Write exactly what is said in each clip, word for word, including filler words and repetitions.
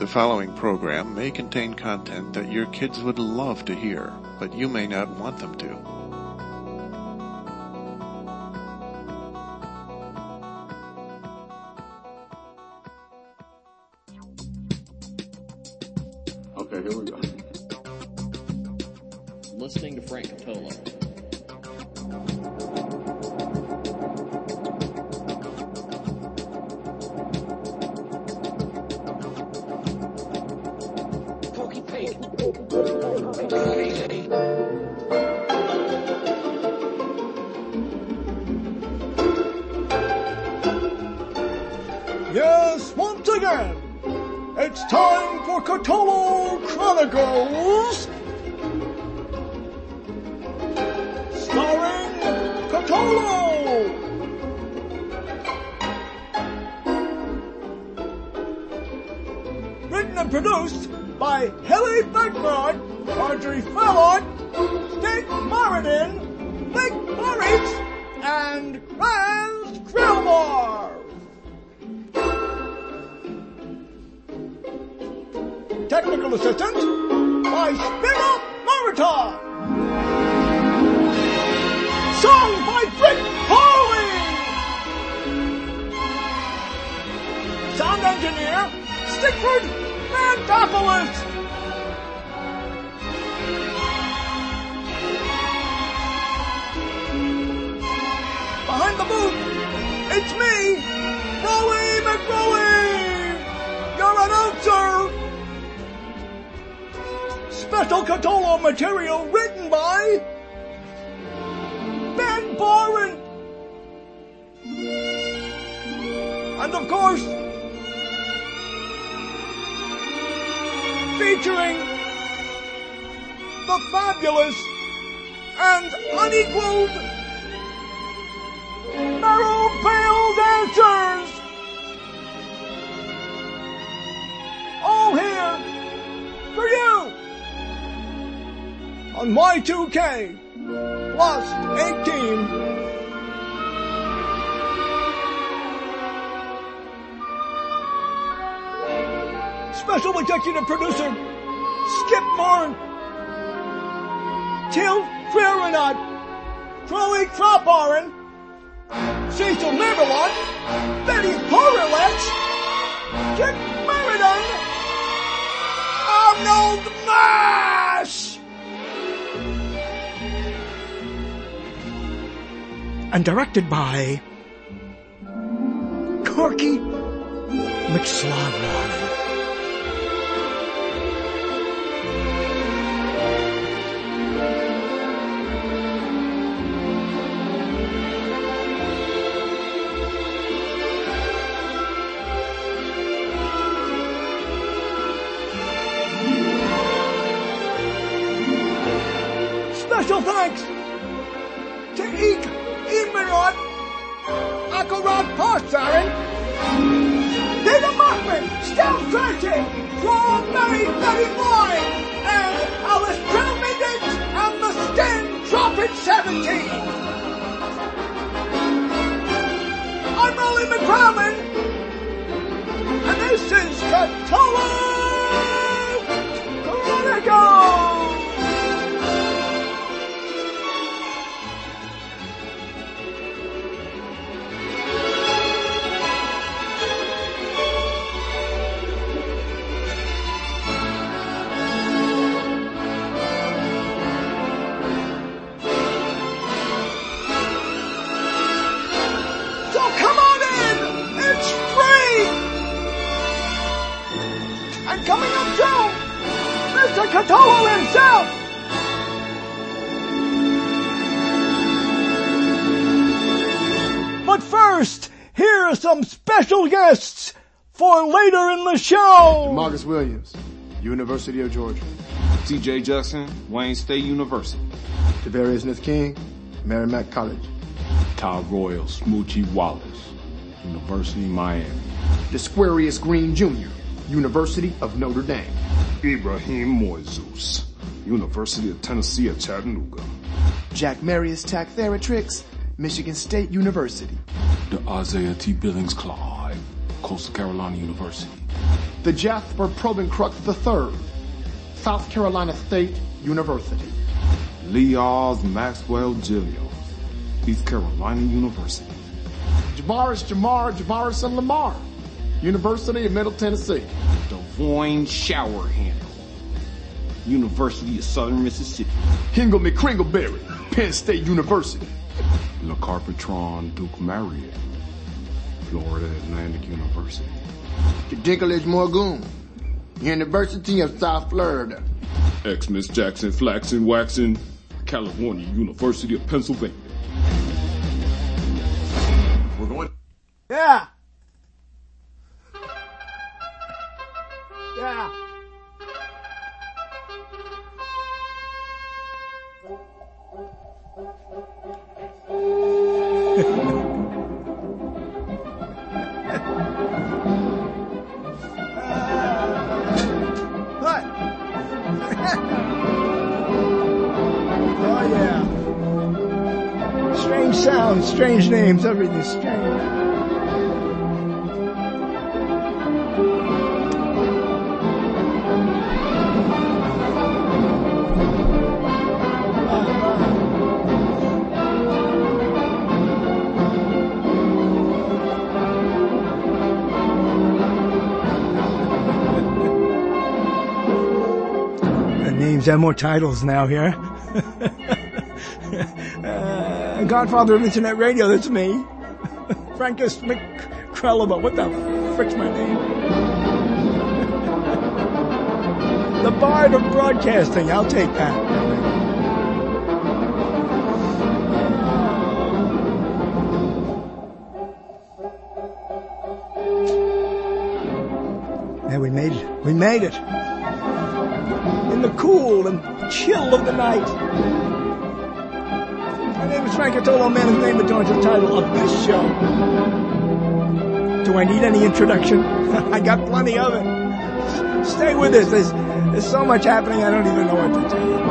The following program may contain content that your kids would love to hear, but you may not want them to. Okay, here we go. Listening to Frank Cotolo. Yes, once again, it's time for Cotolo Chronicles, starring Cotolo. Written and produced by Helly Beckford, Audrey Fallon, Stig Moradin, Nick Moritz, and Franz Krelmar. Technical assistance by Spinner Moritar. Song by Britt Hawley. Sound engineer, Stickford Mandopoulos. Behind the booth, it's me, Rowie McRowie, your announcer. Special Cotolo material written by Ben Boren. And of course, featuring the fabulous and unequaled Marrow Pale Dancers. All here for you on Y two K plus eighteen. Special executive producer Skip Marn, Till Farinat, Chloe Troparen, Cecil Merrilon, Betty Horowitz, Kit Meriden, Arnold Marsh. And directed by Corky McSlavin. Special thanks to Eek Imanot, Akarat Parsarin, Dana Mockman, Stealth Tracy, Draw Mary Betty Boyd, and Alice Trelmidage and the Skin Trumpet seventeen. I'm Rolly McCrammon, and this is Cotolo Chronicles. Coming up soon, Mister Cotolo himself. But first, here are some special guests for later in the show. Marcus Williams, University of Georgia. T J Jackson, Wayne State University. Tavarius Smith King, Merrimack College. Ty Royal, Smoochie Wallace, University of Miami. Desquarius Green Junior, University of Notre Dame. Ibrahim Moises, University of Tennessee at Chattanooga. Jack Marius Tack-Theratrix, Michigan State University. The Isaiah T. Billings Clive, Coastal Carolina University. the Jasper Probencrux the third, South Carolina State University. Leoz Maxwell Gillios, East Carolina University. Javaris Jamar Javaris and Lamar, University of Middle Tennessee. Devoyne Showerhandle, University of Southern Mississippi. Hingle McCringleberry, Penn State University. Le Carpetron Duke Marriott, Florida Atlantic University. Dinklage Morgoon, University of South Florida. Xmas Jackson Flaxen Waxen, California University of Pennsylvania. We're going. Yeah. Yeah. What? Oh yeah. Strange sounds, strange names, everything's strange. Names have more titles now here. uh, Godfather of Internet Radio, that's me. Frankus McCrelliba, what the frick's my name? The Bard of Broadcasting, I'll take that. Yeah, we made it. We made it. In the cool and chill of the night. My name is Frank Catolo, man whose name adorns the title of this show. Do I need any introduction? I got plenty of it. Stay with us. There's, there's so much happening, I don't even know what to tell you.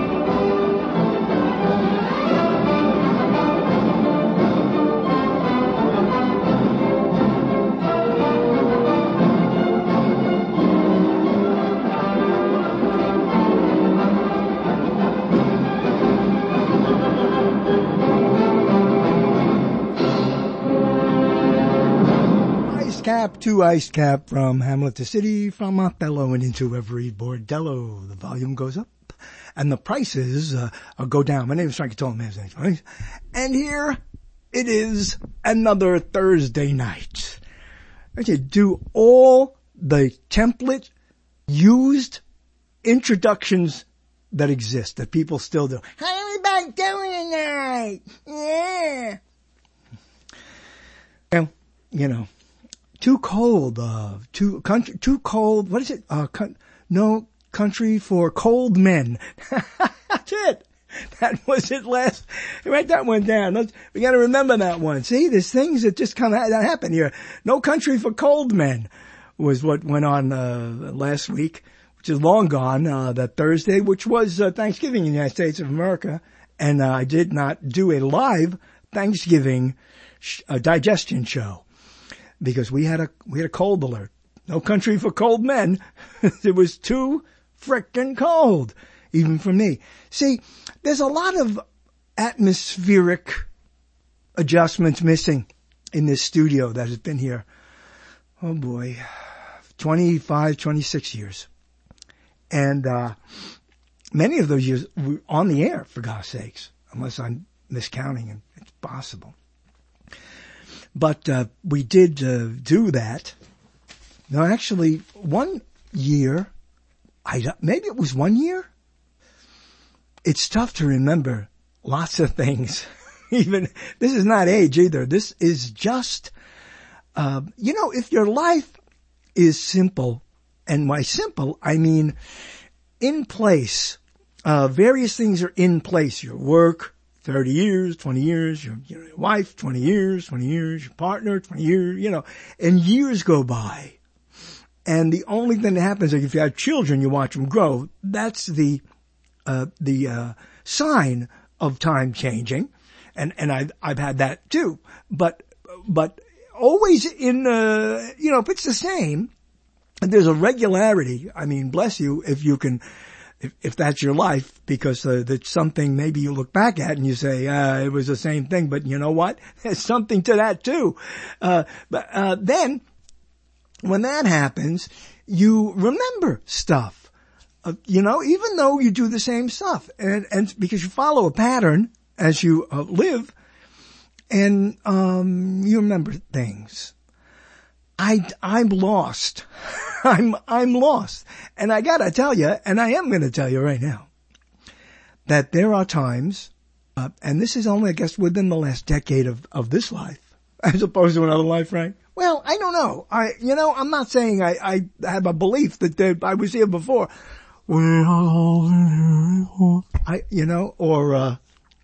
Cap to Ice Cap, from Hamlet to City, from Othello and into every bordello. The volume goes up and the prices uh, go down. My name is Frank Catolo, man. And here it is, another Thursday night. Okay, do all the template used introductions that exist, that people still do. How everybody doing tonight? Yeah. Well, you know. Too cold, uh, too country, too cold. What is it? Uh, con- no country for cold men. That's it. That was it last. Write that one down. Let's, we got to remember that one. See, there's things that just come that happen here. No country for cold men was what went on uh, last week, which is long gone. Uh, that Thursday, which was uh, Thanksgiving in the United States of America, and uh, I did not do a live Thanksgiving sh- uh, digestion show. Because we had a, we had a cold alert. No country for cold men. It was too frickin' cold. Even for me. See, there's a lot of atmospheric adjustments missing in this studio that has been here. Oh boy. twenty-five, twenty-six years. And, uh, many of those years were on the air, for God's sakes. Unless I'm miscounting, and it's possible. But uh, we did uh, do that. No, actually, one year, I maybe it was one year. It's tough to remember lots of things. Even this is not age either. This is just, uh, you know, if your life is simple, and by simple I mean in place. Uh, various things are in place. Your work. thirty years, twenty years, your, your wife, twenty years, twenty years, your partner, twenty years, you know, and years go by. And the only thing that happens is if you have children, you watch them grow. That's the, uh, the, uh, sign of time changing. And, and I've, I've had that too. But, but always in, uh, you know, if it's the same, there's a regularity. I mean, bless you if you can, if, if that's your life, because uh, that's something maybe you look back at and you say, uh, it was the same thing, but you know what? There's something to that too. Uh, but, uh, then when that happens, you remember stuff, uh, you know, even though you do the same stuff, and, and because you follow a pattern as you uh, live, and, um, you remember things. I, I'm lost. I'm, I'm lost. And I gotta tell you, and I am gonna tell you right now, that there are times, uh, and this is only, I guess, within the last decade of, of this life, as opposed to another life, right? Well, I don't know. I, you know, I'm not saying I, I have a belief that there, I was here before. I, you know, or, uh,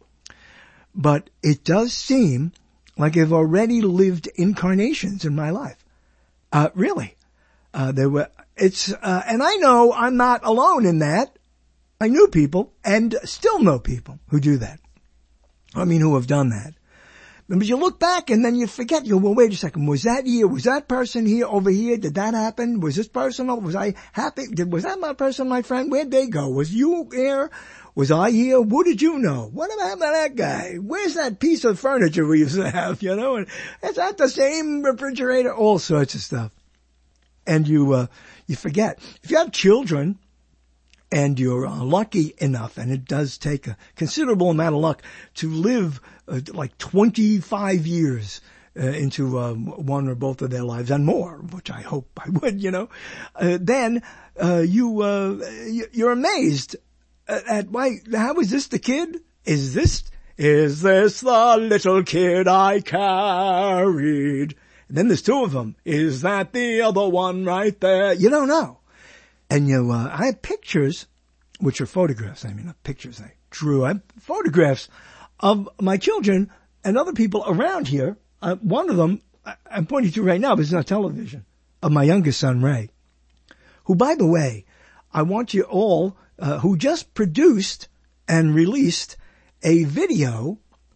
but it does seem like I've already lived incarnations in my life. Uh, really. Uh, there were, it's, uh, and I know I'm not alone in that. I knew people and still know people who do that. I mean, who have done that. But you look back and then you forget, you go, well, wait a second, was that here? Was that person here over here? Did that happen? Was this personal? Was I happy? Did, was that my person, my friend? Where'd they go? Was you here? Was I here? What did you know? What happened to that guy? Where's that piece of furniture we used to have, you know? And is that the same refrigerator? All sorts of stuff. And you, uh, you forget. If you have children and you're uh, lucky enough, and it does take a considerable amount of luck to live uh, like twenty-five years uh, into um, one or both of their lives and more, which I hope I would, you know, uh, then uh, you, uh, you're amazed at, why, how is this the kid? Is this, is this the little kid I carried? And then there's two of them. Is that the other one right there? You don't know. And you, uh, I have pictures, which are photographs. I mean, not pictures I drew. I have photographs of my children and other people around here. Uh, one of them, I, I'm pointing to right now, but it's on television, of my youngest son, Ray, who, by the way, I want you all, uh, who just produced and released a video,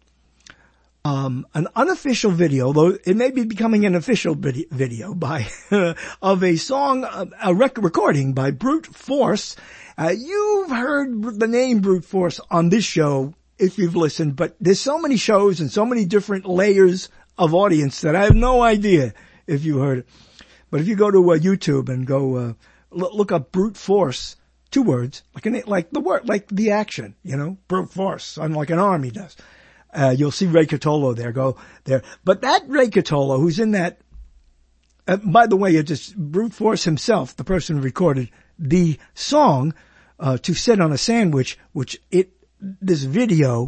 um, an unofficial video, though it may be becoming an official vid- video by, uh, of a song, uh, a rec- recording by Brute Force. Uh, you've heard the name Brute Force on this show if you've listened, but there's so many shows and so many different layers of audience that I have no idea if you heard it. But if you go to uh, YouTube and go, uh, l- look up Brute Force, two words, like an, like the word, like the action, you know, Brute Force, unlike an army does. Uh, you'll see Ray Catolo there, go there. But that Ray Catolo, who's in that, uh, by the way, it's just Brute Force himself, the person who recorded the song, uh, to sit on a sandwich, which it, this video,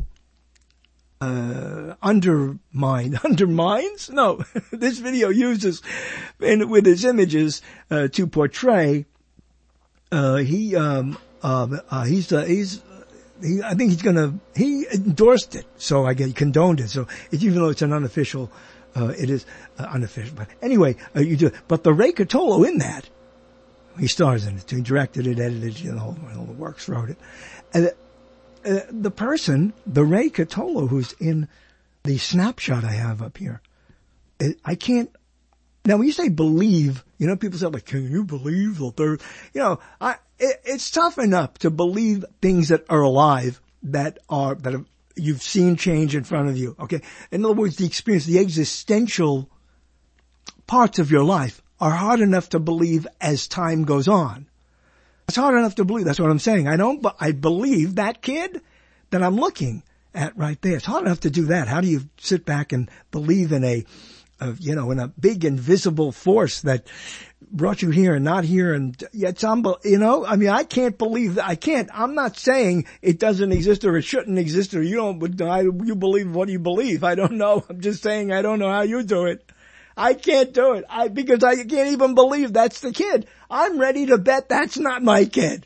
uh, undermine, undermines? No, this video uses, in, with his images, uh, to portray, uh, he, um, uh, uh he's, uh, he's, He, I think he's gonna, he endorsed it, so I get, he condoned it, so it, even though it's an unofficial, uh, it is uh, unofficial, but anyway, uh, you do, but the Ray Catolo in that, he stars in it, he directed it, edited it, you know, all the works, wrote it, and uh, the person, the Ray Catolo who's in the snapshot I have up here, it, I can't, now when you say believe, you know, people say like, can you believe the third, you know, I, it, it's tough enough to believe things that are alive, that are, that have, you've seen change in front of you, okay? In other words, the experience, the existential parts of your life are hard enough to believe as time goes on. It's hard enough to believe, that's what I'm saying. I don't, but I believe that kid that I'm looking at right there. It's hard enough to do that. How do you sit back and believe in a, of, you know, in a big invisible force that brought you here and not here, and yet some, you know, I mean, I can't believe that. I can't, I'm not saying it doesn't exist or it shouldn't exist or you don't, I, you believe what you believe. I don't know. I'm just saying I don't know how you do it. I can't do it. I, because I can't even believe that's the kid. I'm ready to bet that's not my kid.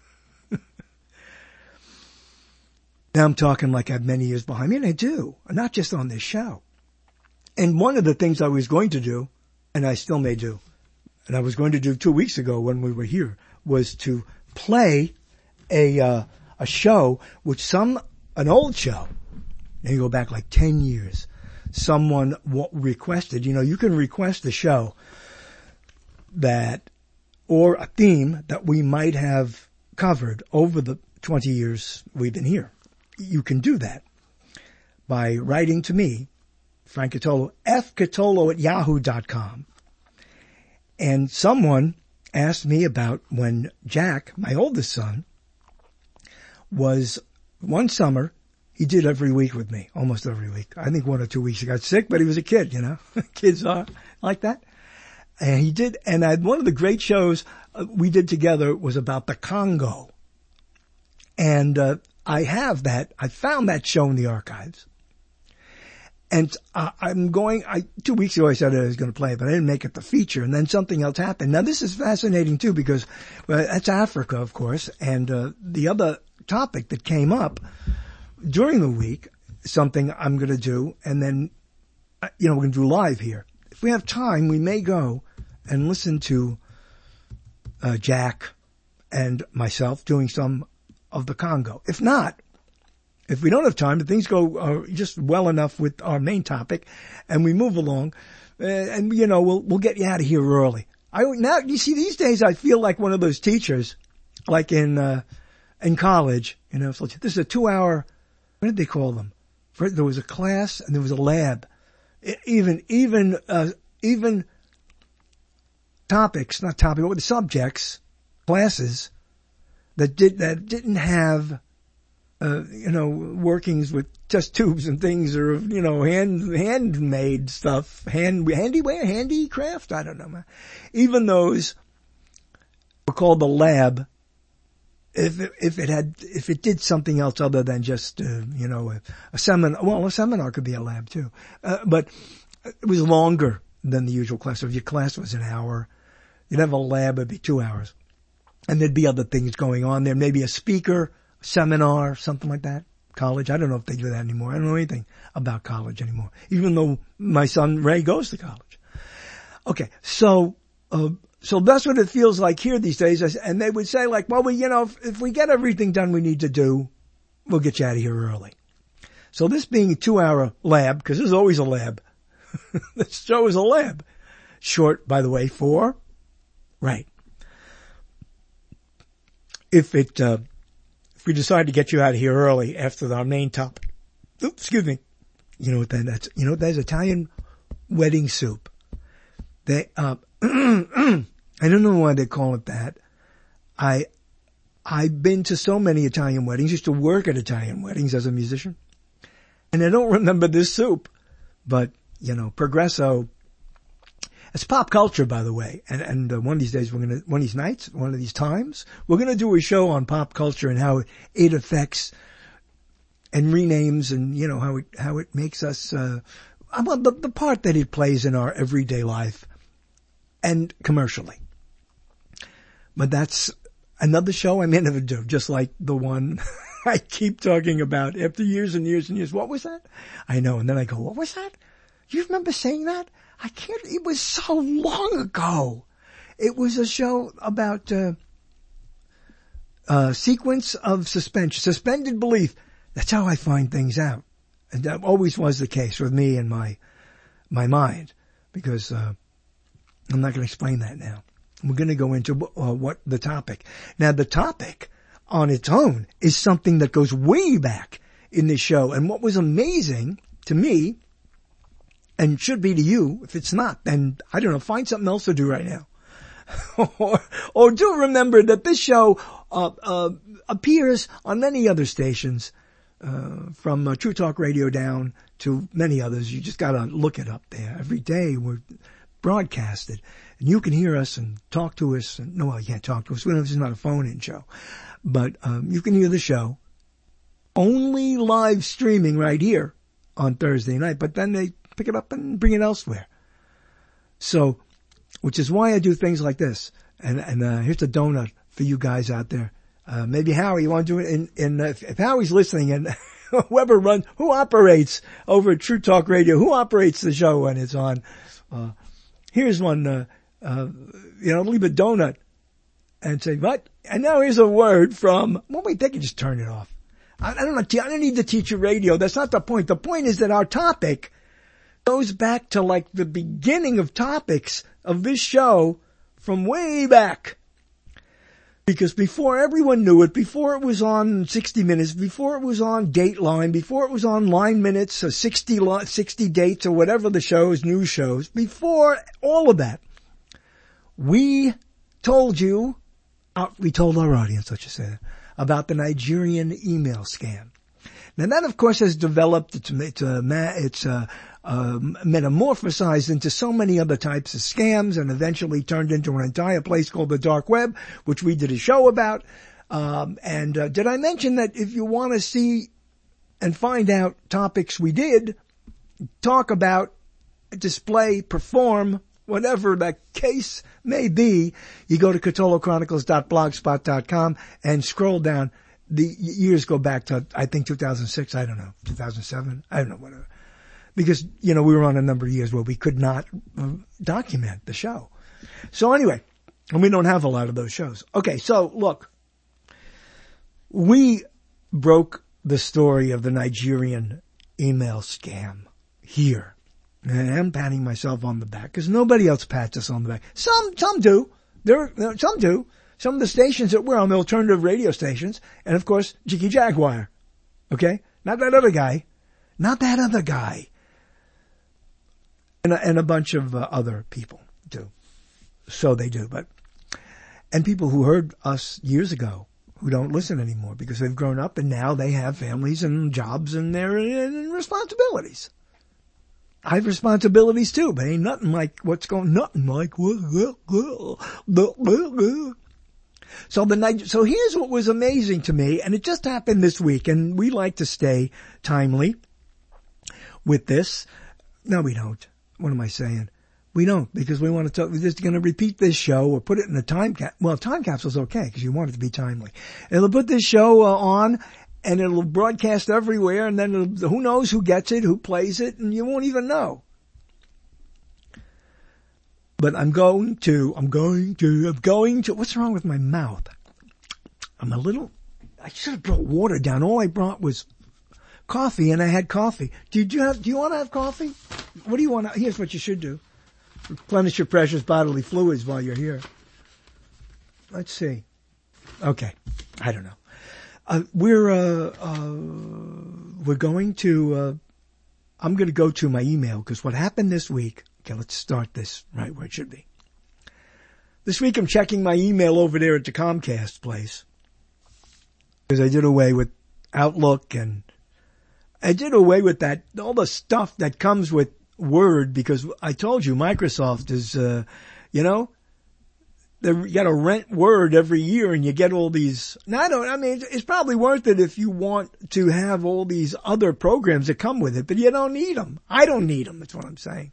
Now I'm talking like I have many years behind me, and I do, not just on this show. And one of the things I was going to do, and I still may do, and I was going to do two weeks ago when we were here, was to play a, uh, a show which some, an old show, and you go back like ten years, someone w- requested, you know, you can request a show that or a theme that we might have covered over the twenty years we've been here. You can do that by writing to me, Frank Catolo, f catolo at yahoo dot com. And someone asked me about when Jack, my oldest son, was one summer, he did every week with me, almost every week. I think one or two weeks he got sick, but he was a kid, you know. Kids are like that. And he did, and I, one of the great shows we did together was about the Congo. And uh, I have that, I found that show in the archives. And uh, I'm going, I, two weeks ago I said I was going to play it, but I didn't make it the feature, and then something else happened. Now this is fascinating too, because well, that's Africa, of course, and uh, the other topic that came up during the week, something I'm going to do, and then, you know, we're going to do live here. If we have time, we may go and listen to uh, Jack and myself doing some of the Congo. If not, if we don't have time, if things go uh, just well enough with our main topic, and we move along, uh, and you know, we'll we'll get you out of here early. I now you see these days I feel like one of those teachers, like in uh, in college. You know, so this is a two-hour. What did they call them? For, there was a class and there was a lab. It, even even uh, even topics, not topics, but the subjects, classes that did that didn't have. Uh, you know, workings with test tubes and things, or, you know, hand, handmade stuff, hand, handyware, handicraft, I don't know, man. Even those were called the lab if it, if it had, if it did something else other than just, uh, you know, a, a seminar. Well, a seminar could be a lab too. Uh, but it was longer than the usual class. So if your class was an hour, you'd have a lab, it'd be two hours. And there'd be other things going on there, maybe a speaker, seminar, something like that. College. I don't know if they do that anymore. I don't know anything about college anymore, even though my son Ray goes to college. Okay. So, uh, so that's what it feels like here these days. And they would say like, well, we, you know, if, if we get everything done we need to do, we'll get you out of here early. So this being a two hour lab, because there's always a lab. This show is a lab. Short, by the way, for, right. If it, uh, If we decide to get you out of here early after our main topic, oops, excuse me, you know what that, that's, you know what that is? Italian wedding soup. They, uh, I don't know why they call it that. I, I've been to so many Italian weddings, used to work at Italian weddings as a musician, and I don't remember this soup, but, you know, Progresso, it's pop culture, by the way, and, and uh, one of these days we're gonna, one of these nights, one of these times, we're gonna do a show on pop culture and how it affects and renames, and you know how it how it makes us, uh, well, the, the part that it plays in our everyday life and commercially. But that's another show I may never do, just like the one I keep talking about after years and years and years. What was that? I know, and then I go, what was that? Do you remember saying that? I can't, it was so long ago. It was a show about, uh, uh, sequence of suspension, suspended belief. That's how I find things out. And that always was the case with me and my, my mind, because, uh, I'm not going to explain that now. We're going to go into uh, what the topic. Now the topic on its own is something that goes way back in this show. And what was amazing to me, and should be to you, if it's not, then, I don't know, find something else to do right now. or, or do remember that this show, uh, uh, appears on many other stations, uh, from uh, True Talk Radio down to many others. You just gotta look it up there. Every day we're broadcasted, and you can hear us and talk to us. And, no, well, you can't talk to us. This is not a phone-in show. But, um, you can hear the show. Only live streaming right here on Thursday night, but then they pick it up and bring it elsewhere. So, which is why I do things like this. And, and, uh, here's a donut for you guys out there. Uh, maybe Howie, you want to do it in, in, uh, if, if Howie's listening and whoever runs, who operates over at True Talk Radio, who operates the show when it's on, uh, here's one, uh, uh, you know, leave a donut and say, what? And now here's a word from, well, wait, they can just turn it off. I, I don't know, I don't need to teach you radio. That's not the point. The point is that our topic goes back to like the beginning of topics of this show from way back. Because before everyone knew it, before it was on sixty minutes, before it was on Dateline, before it was on Line Minutes, or sixty, sixty Dates, or whatever the shows, news shows, before all of that, we told you, uh, we told our audience, let's just say that, about the Nigerian email scam. Now that, of course, has developed, it's, it's, uh, it's uh, uh, metamorphosized into so many other types of scams and eventually turned into an entire place called the dark web, which we did a show about. Um, and uh, did I mention that if you want to see and find out topics we did, talk about, display, perform, whatever the case may be, you go to Cthulhu Chronicles dot blogspot dot com and scroll down. The years go back to, I think, two thousand six, I don't know, two thousand seven, I don't know, whatever. Because, you know, we were on a number of years where we could not uh, document the show. So anyway, and we don't have a lot of those shows. Okay, so look, we broke the story of the Nigerian email scam here. And I'm patting myself on the back because nobody else pats us on the back. Some, some do. There, there some do. Some of the stations that we're on, the alternative radio stations, and of course, Jiggy Jaguar. Okay? Not that other guy. Not that other guy. And a, and a bunch of uh, other people do. So they do, but, and people who heard us years ago who don't listen anymore because they've grown up and now they have families and jobs and their and responsibilities. I have responsibilities too, but ain't nothing like what's going, nothing like, so the night, so here's what was amazing to me, and it just happened this week, and we like to stay timely with this. No, we don't. What am I saying? We don't, because we want to talk, we're just going to repeat this show or put it in a time cap, well, time capsule's okay, because you want it to be timely. It'll put this show uh, on, and it'll broadcast everywhere, and then it'll, who knows who gets it, who plays it, and you won't even know. But I'm going to, I'm going to, I'm going to, what's wrong with my mouth? I'm a little, I should have brought water down. All I brought was coffee, and I had coffee. Did you have, do you want to have coffee? What do you want to, here's what you should do. Replenish your precious bodily fluids while you're here. Let's see. Okay. I don't know. Uh, we're, uh, uh, we're going to, uh, I'm going to go to my email because what happened this week, okay, let's start this right where it should be. This week I'm checking my email over there at the Comcast place because I did away with Outlook and I did away with that, all the stuff that comes with Word because I told you Microsoft is, uh, you know, you got to rent Word every year and you get all these. Now, I don't, I mean, it's probably worth it if you want to have all these other programs that come with it, but you don't need them. I don't need them. That's what I'm saying.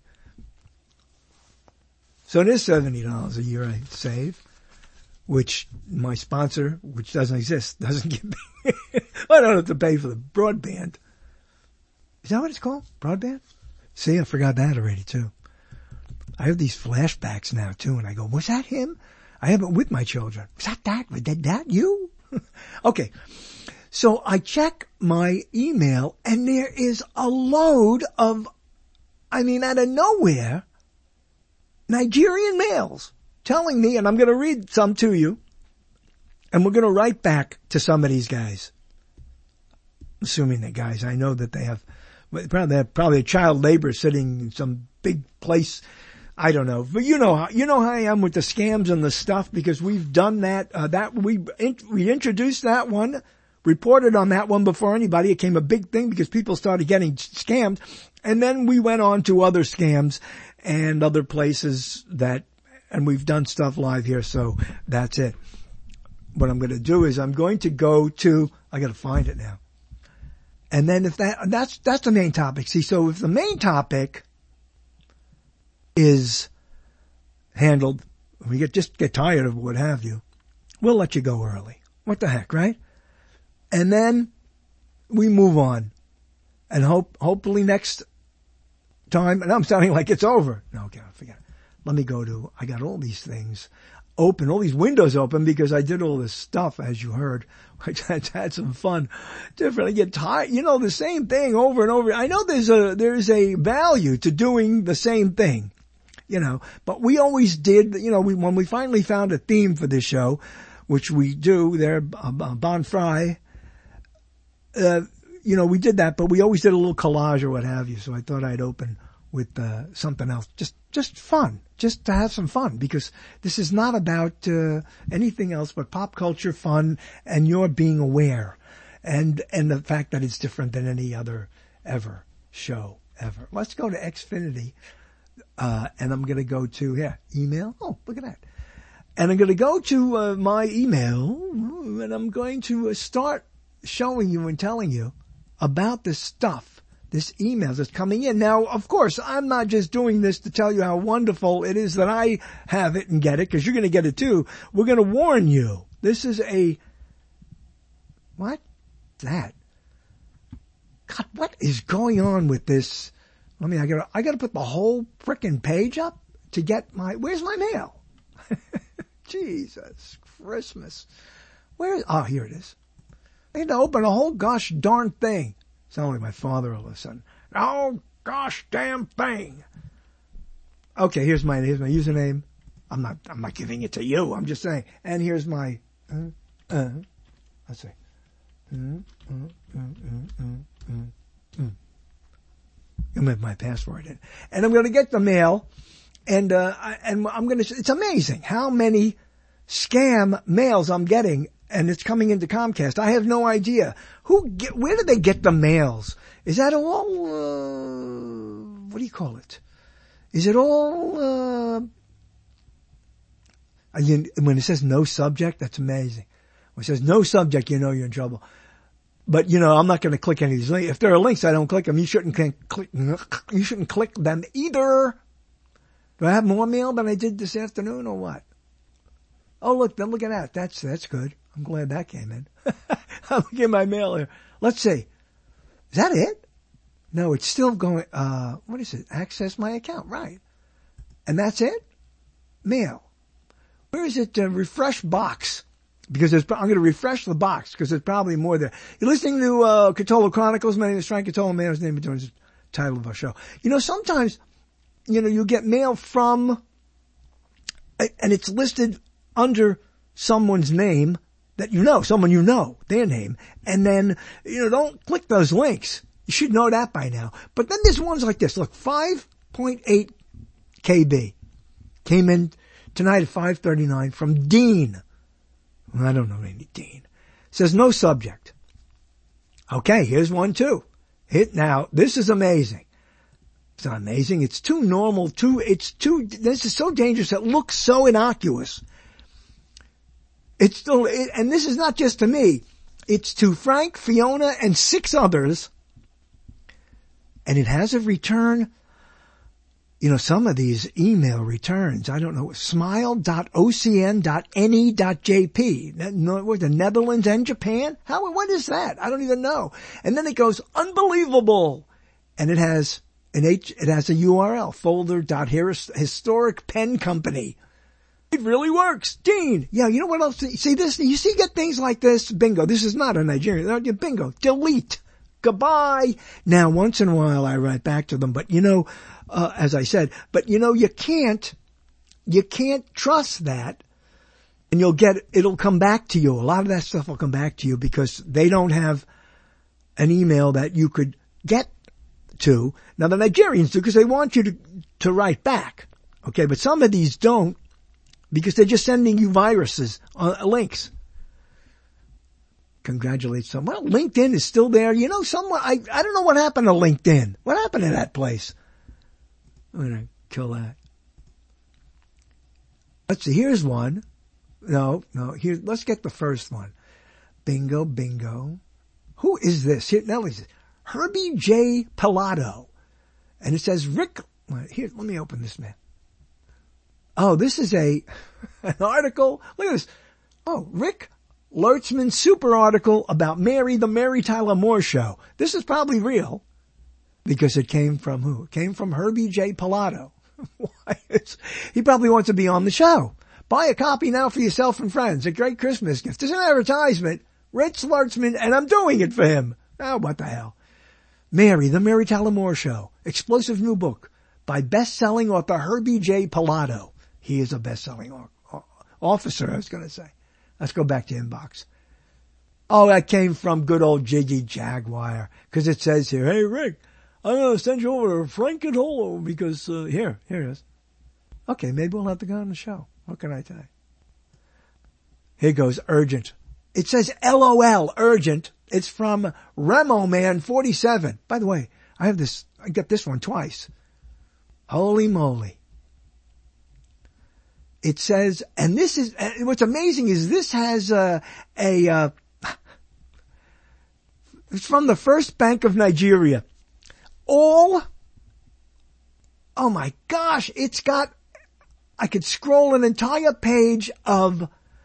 So it is seventy dollars a year I save, which my sponsor, which doesn't exist, doesn't give me. I don't have to pay for the broadband. Is that what it's called? Broadband? See, I forgot that already too. I have these flashbacks now too, and I go, was that him? I have it with my children. Was that that? Was that, that you? Okay. So I check my email and there is a load of, I mean, out of nowhere, Nigerian mails telling me, and I'm going to read some to you, and we're going to write back to some of these guys. Assuming they're guys, I know that they have, probably, they have probably a child labor sitting in some big place. I don't know, but you know how, you know how I am with the scams and the stuff because we've done that, uh, that we, we introduced that one, reported on that one before anybody. It became a big thing because people started getting scammed. And then we went on to other scams and other places that, and we've done stuff live here. So that's it. What I'm going to do is I'm going to go to, I got to find it now. And then if that, that's, that's the main topic. See, so if the main topic is handled, we get, just get tired of what have you, we'll let you go early. What the heck, right? And then we move on and hope, hopefully next time, and I'm sounding like it's over. No, okay, forget it. Let me go to, I got all these things open, all these windows open because I did all this stuff, as you heard, which I had some fun. Different. I get tired, you know, the same thing over and over. I know there's a, there's a value to doing the same thing. you know, but we always did, you know, we, when we finally found a theme for this show, which we do there, uh, Bon Fry, uh, you know, we did that, but we always did a little collage or what have you. So I thought I'd open with, uh, something else. Just, just fun. Just to have some fun, because this is not about, uh, anything else but pop culture fun and your being aware and, and the fact that it's different than any other ever show ever. Let's go to Xfinity. Uh, and I'm going to go to, yeah, email. Oh, look at that. And I'm going to go to, uh, my email and I'm going to uh, start showing you and telling you about this stuff, this email that's coming in. Now, of course, I'm not just doing this to tell you how wonderful it is that I have it and get it, because you're going to get it too. We're going to warn you. This is a, what? That. God, what is going on with this? I mean, I gotta, I gotta put the whole frickin' page up to get my, where's my mail? Jesus Christmas. Where, oh, here it is. I had to open a whole gosh darn thing. Sound like my father all of a sudden. Oh, gosh damn thing. Okay, here's my, here's my username. I'm not, I'm not giving it to you. I'm just saying. And here's my, uh, uh, let's see. Mm, mm, mm, mm, mm, mm, mm. I'm gonna have my password in. And I'm gonna get the mail. And, uh, I, and I'm gonna, it's amazing how many scam mails I'm getting. And it's coming into Comcast. I have no idea. Who get, where do they get the mails? Is that all, uh, what do you call it? Is it all, uh, I mean, when it says no subject, that's amazing. When it says no subject, you know you're in trouble. But, you know, I'm not going to click any of these links. If there are links, I don't click them. You shouldn't click, you shouldn't click them either. Do I have more mail than I did this afternoon or what? Oh, look, then look at that. That's, that's good. I'm glad that came in. I'm looking at my mail here. Let's see. Is that it? No, it's still going, uh, what is it? Access my account. Right. And that's it? Mail. Where is it? Uh, refresh box. Because there's, I'm going to refresh the box because there's probably more there. You're listening to, uh, Catola Chronicles. My name is Frank Catola. Man, his name is the title of our show. You know, sometimes, you know, you get mail from, and it's listed under someone's name that you know, someone you know, their name. And then, you know, don't click those links. You should know that by now. But then there's ones like this. Look, five point eight K B came in tonight at five thirty-nine from Dean. I don't know any Dean. Says no subject. Okay, here's one too. Hit now. This is amazing. It's not amazing. It's too normal. Too, it's too, this is so dangerous. It looks so innocuous. It's still, it, and this is not just to me. It's to Frank, Fiona, and six others. And it has a return. You know, some of these email returns, I don't know, smile dot o c n dot n e dot j p. The Netherlands and Japan? How, what is that? I don't even know. And then it goes, unbelievable. And it has an H, it has a U R L, folder dot historic pen company. It really works. Dean. Yeah, you know what else? See this? You see, get things like this. Bingo. This is not a Nigerian. Bingo. Delete. Goodbye. Now, once in a while I write back to them, but you know, uh, as I said, but you know, you can't, you can't trust that, and you'll get, it'll come back to you. A lot of that stuff will come back to you because they don't have an email that you could get to. Now the Nigerians do because they want you to, to write back. Okay. But some of these don't because they're just sending you viruses, uh, links. Congratulate someone. Well, LinkedIn is still there. You know, someone, I, I don't know what happened to LinkedIn. What happened to that place? I'm going to kill that. Let's see. Here's one. No, no. Here, let's get the first one. Bingo, bingo. Who is this? Here, now listen. Herbie J. Pilato. And it says Rick, here, let me open this, man. Oh, this is a, an article. Look at this. Oh, Rick Lertzman super article about Mary, the Mary Tyler Moore Show. This is probably real because it came from who? It came from Herbie J. Pilato. Why? It's, he probably wants to be on the show. Buy a copy now for yourself and friends. A great Christmas gift. There's an advertisement. Rich Lertzman, and I'm doing it for him. Oh, what the hell. Mary, the Mary Tyler Moore Show. Explosive new book by best-selling author Herbie J. Pilato. He is a best-selling o- officer, I was going to say. Let's go back to inbox. Oh, that came from good old Jiggy Jaguar, because it says here, hey, Rick, I'm going to send you over to Frank and Holo because, uh, here, here it is. Okay, maybe we'll have to go on the show. What can I tell you? Here goes, urgent. It says L O L, urgent. It's from Remo Man forty-seven. By the way, I have this, I got this one twice. Holy moly. It says, and this is, what's amazing is this has a, a, uh, it's from the First Bank of Nigeria. All, oh my gosh, it's got, I could scroll an entire page of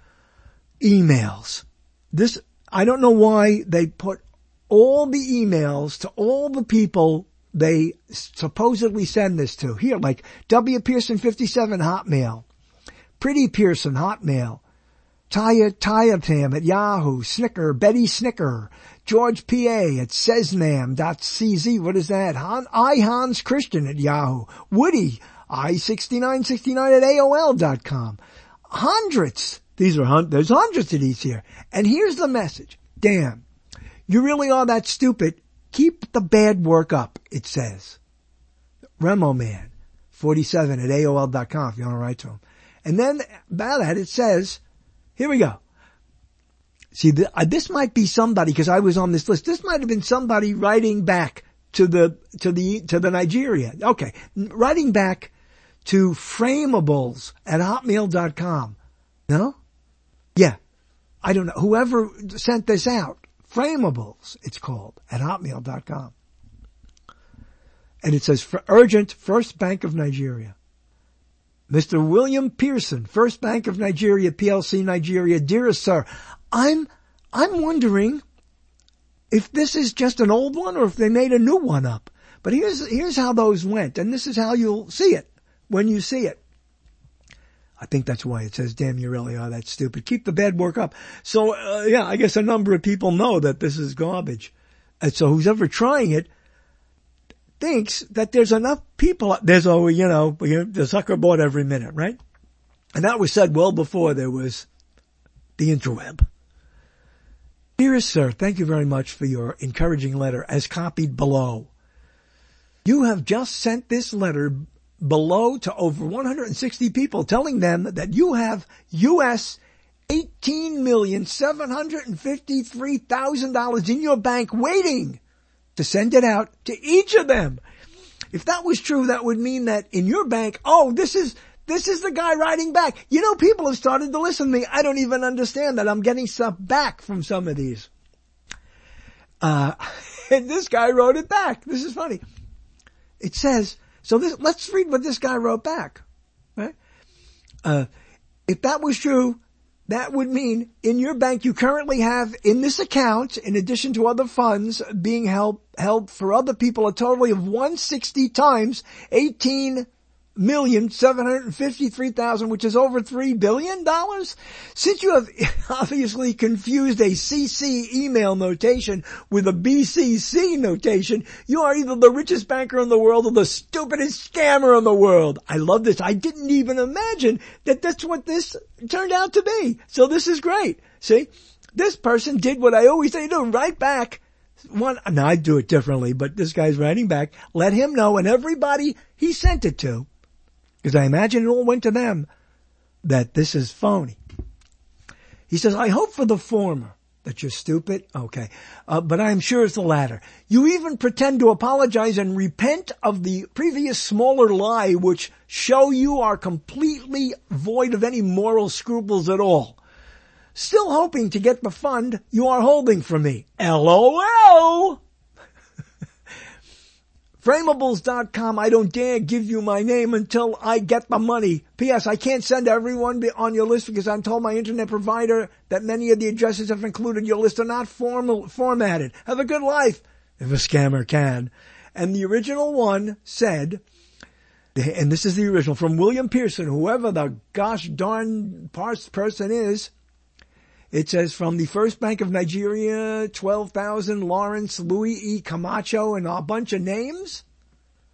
emails. This, I don't know why they put all the emails to all the people they supposedly send this to. Here, like W. Pearson fifty-seven Hotmail, Pretty Pearson Hotmail, Taya Tayatam at Yahoo, Snicker, Betty Snicker, George P A at Sesnam dot C Z. What is that? Han, I Hans Christian at Yahoo, Woody, I sixty-nine sixty-nine at A O L dot com. Hundreds. These are, hun- there's hundreds of these here. And here's the message. Damn. You really are that stupid. Keep the bad work up, it says. Remo Man, forty-seven at A O L dot com if you want to write to him. And then about that it says, here we go. See, th- uh, this might be somebody, because I was on this list, this might have been somebody writing back to the, to the, to the Nigeria. Okay. Writing back to Framables at hotmail dot com. No? Yeah. I don't know. Whoever sent this out. Framables, it's called, at hotmail dot com. And it says, for urgent, First Bank of Nigeria. Mister William Pearson, First Bank of Nigeria, P L C Nigeria. Dearest sir, I'm, I'm wondering if this is just an old one or if they made a new one up. But here's, here's how those went. And this is how you'll see it when you see it. I think that's why it says, damn, you really are that stupid. Keep the bad work up. So, uh, yeah, I guess a number of people know that this is garbage. And so who's ever trying it thinks that there's enough people. There's, oh, you know, the sucker board every minute, right? And that was said well before there was the interweb. Dearest sir, thank you very much for your encouraging letter as copied below. You have just sent this letter below to over one hundred sixty people, telling them that you have U S eighteen million seven hundred fifty-three thousand dollars in your bank waiting to send it out to each of them. If that was true, that would mean that in your bank, oh, this is, this is the guy writing back. You know, people have started to listen to me. I don't even understand that I'm getting stuff back from some of these. Uh, and this guy wrote it back. This is funny. It says, so this, let's read what this guy wrote back, right? Uh, if that was true, that would mean in your bank you currently have in this account, in addition to other funds being held, held for other people, a total of one hundred sixty times eighteen million seven hundred fifty-three thousand, which is over three billion dollars. Since you have obviously confused a C C email notation with a B C C notation, you are either the richest banker in the world or the stupidest scammer in the world. I love this. I didn't even imagine that that's what this turned out to be. So this is great. See, this person did what I always say do, write back. One, now I do it differently, but this guy's writing back. Let him know, and everybody he sent it to, because I imagine it all went to them, that this is phony. He says, I hope for the former, that you're stupid. Okay. Uh, but I'm sure it's the latter. You even pretend to apologize and repent of the previous smaller lie, which show you are completely void of any moral scruples at all. Still hoping to get the fund you are holding from me. L O L! Framables dot com, I don't dare give you my name until I get the money. P S. I can't send everyone on your list because I'm told my internet provider that many of the addresses have included your list are not formal, formatted. Have a good life, if a scammer can. And the original one said, and this is the original, from William Pearson, whoever the gosh darn person is, it says, from the First Bank of Nigeria, twelve thousand, Lawrence, Louis E. Camacho, and a bunch of names.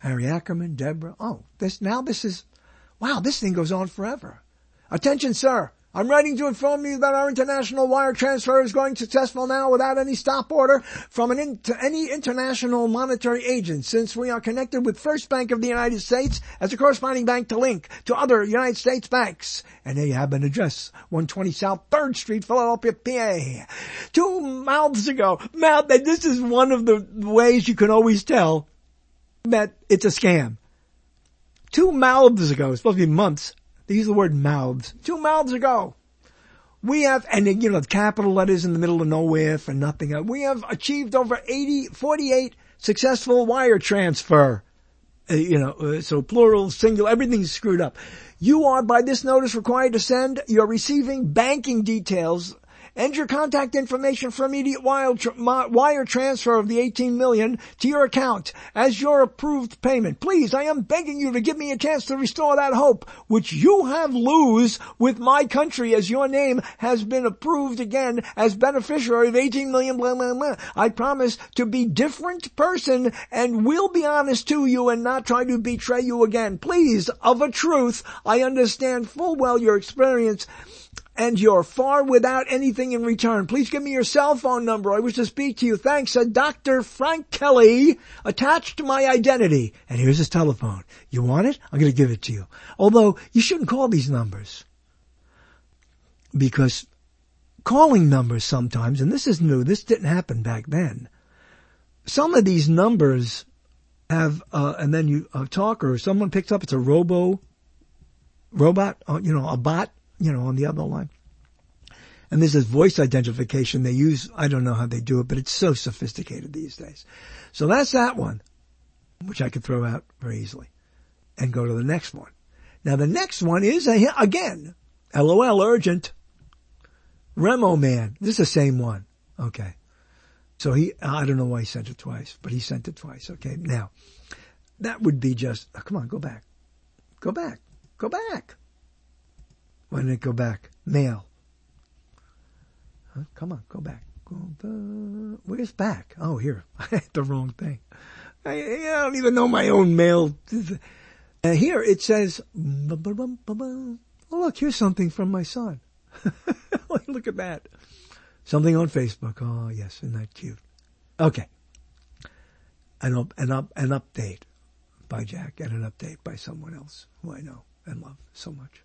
Harry Ackerman, Deborah. Oh, this, now this is, wow, this thing goes on forever. Attention, sir. I'm writing to inform you that our international wire transfer is going successful now without any stop order from an in, to any international monetary agent, since we are connected with First Bank of the United States as a corresponding bank to link to other United States banks. And there you have an address, one twenty South third Street, Philadelphia, P A. Two mouths ago, mouth, this is one of the ways you can always tell that it's a scam. Two mouths ago, it's supposed to be months. They use the word mouths. Two mouths ago. We have, and you know, the capital letters in the middle of nowhere for nothing. We have achieved over eighty, forty-eight successful wire transfer. Uh, you know, uh, so plural, singular, everything's screwed up. You are by this notice required to send your receiving banking details and your contact information for immediate wire, tra- wire transfer of the eighteen million dollars to your account as your approved payment. Please, I am begging you to give me a chance to restore that hope which you have lose with my country, as your name has been approved again as beneficiary of eighteen million dollars, blah, blah, blah. I promise to be different person and will be honest to you and not try to betray you again. Please, of a truth, I understand full well your experience and you're far without anything in return. Please give me your cell phone number. I wish to speak to you. Thanks, a Doctor Frank Kelly, attached to my identity. And here's his telephone. You want it? I'm going to give it to you. Although, you shouldn't call these numbers. Because calling numbers sometimes, and this is new, this didn't happen back then. Some of these numbers have, uh, and then you, a talker, someone picks up, it's a robo, robot, uh, you know, a bot, you know, on the other line. And there's this voice identification they use. I don't know how they do it, but it's so sophisticated these days. So that's that one, which I could throw out very easily and go to the next one. Now the next one is, a, again, LOL urgent. Remo Man. This is the same one. Okay. So he, I don't know why he sent it twice, but he sent it twice. Okay. Now that would be just, oh, come on, go back. Go back. Go back. Why didn't it go back? Mail. Huh? Come on, go back. Go back. Where's back? Oh, here. I had the wrong thing. I, I don't even know my own mail. Uh, here it says, oh, look, here's something from my son. Look at that. Something on Facebook. Oh, yes, isn't that cute? Okay. An, up, an, up, an update by Jack and an update by someone else who I know and love so much.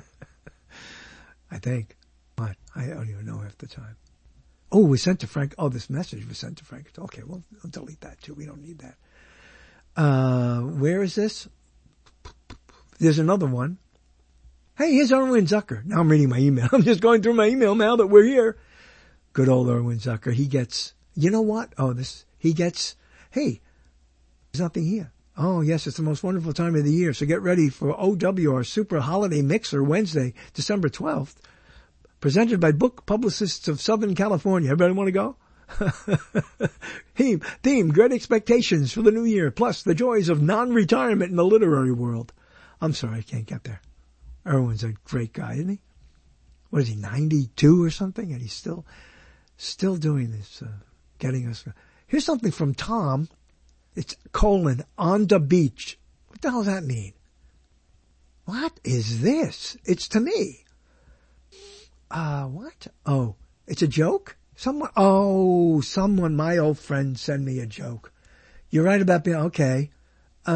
I think. But I don't even know half the time. Oh, we sent to Frank. Oh, this message was sent to Frank. Okay, well, I'll delete that too. We don't need that. Uh, where is this? There's another one. Hey, here's Erwin Zucker. Now I'm reading my email. I'm just going through my email now that we're here. Good old Erwin Zucker. He gets, you know what? Oh, this, he gets, hey, there's nothing here. Oh, yes, it's the most wonderful time of the year. So get ready for O W, our Super Holiday Mixer, Wednesday, December twelfth, presented by Book Publicists of Southern California. Everybody want to go? theme, theme, great expectations for the new year, plus the joys of non-retirement in the literary world. I'm sorry, I can't get there. Erwin's a great guy, isn't he? What is he, ninety-two or something? And he's still, still doing this, uh, getting us. Here's something from Tom. It's colon, on the beach. What the hell does that mean? What is this? It's to me. Uh, what? Oh, it's a joke? Someone, oh, someone, my old friend sent me a joke. You're right about being, okay. Uh,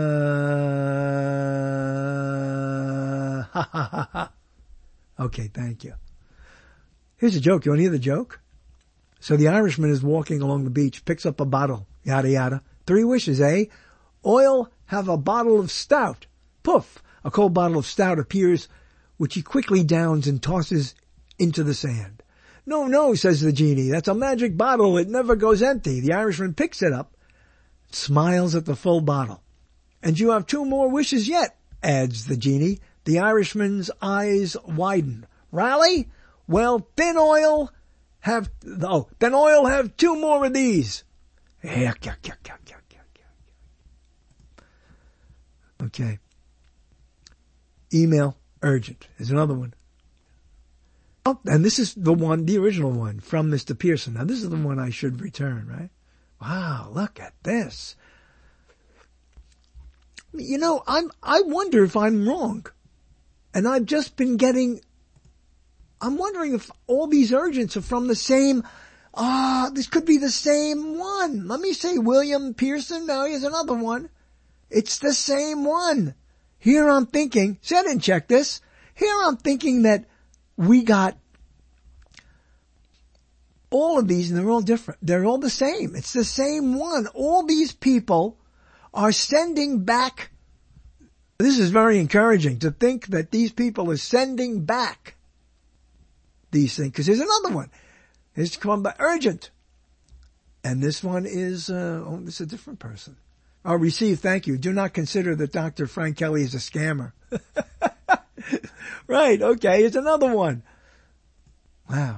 ha ha ha ha. Okay, thank you. Here's a joke. You want to hear the joke? So the Irishman is walking along the beach, picks up a bottle, yada yada. Three wishes, eh? Oil, have a bottle of stout. Poof! A cold bottle of stout appears, which he quickly downs and tosses into the sand. No, no, says the genie. That's a magic bottle. It never goes empty. The Irishman picks it up, smiles at the full bottle. And you have two more wishes yet, adds the genie. The Irishman's eyes widen. Rally? Well, then oil have, oh, then oil have two more of these. Okay. Email urgent. There's another one. Oh, and this is the one, the original one from Mister Pearson. Now this is the one I should return, right? Wow, look at this. You know, I'm, I wonder if I'm wrong. And I've just been getting, I'm wondering if all these urgents are from the same, ah, uh, this could be the same one. Let me say William Pearson. Now here's another one. It's the same one. Here I'm thinking, see, I didn't check this. Here I'm thinking that we got all of these and they're all different. They're all the same. It's the same one. All these people are sending back. This is very encouraging to think that these people are sending back these things. Because here's another one. It's called by urgent. And this one is, uh, oh, this is a different person. Oh, receive, thank you. Do not consider that Doctor Frank Kelly is a scammer. Right, okay, here's another one. Wow.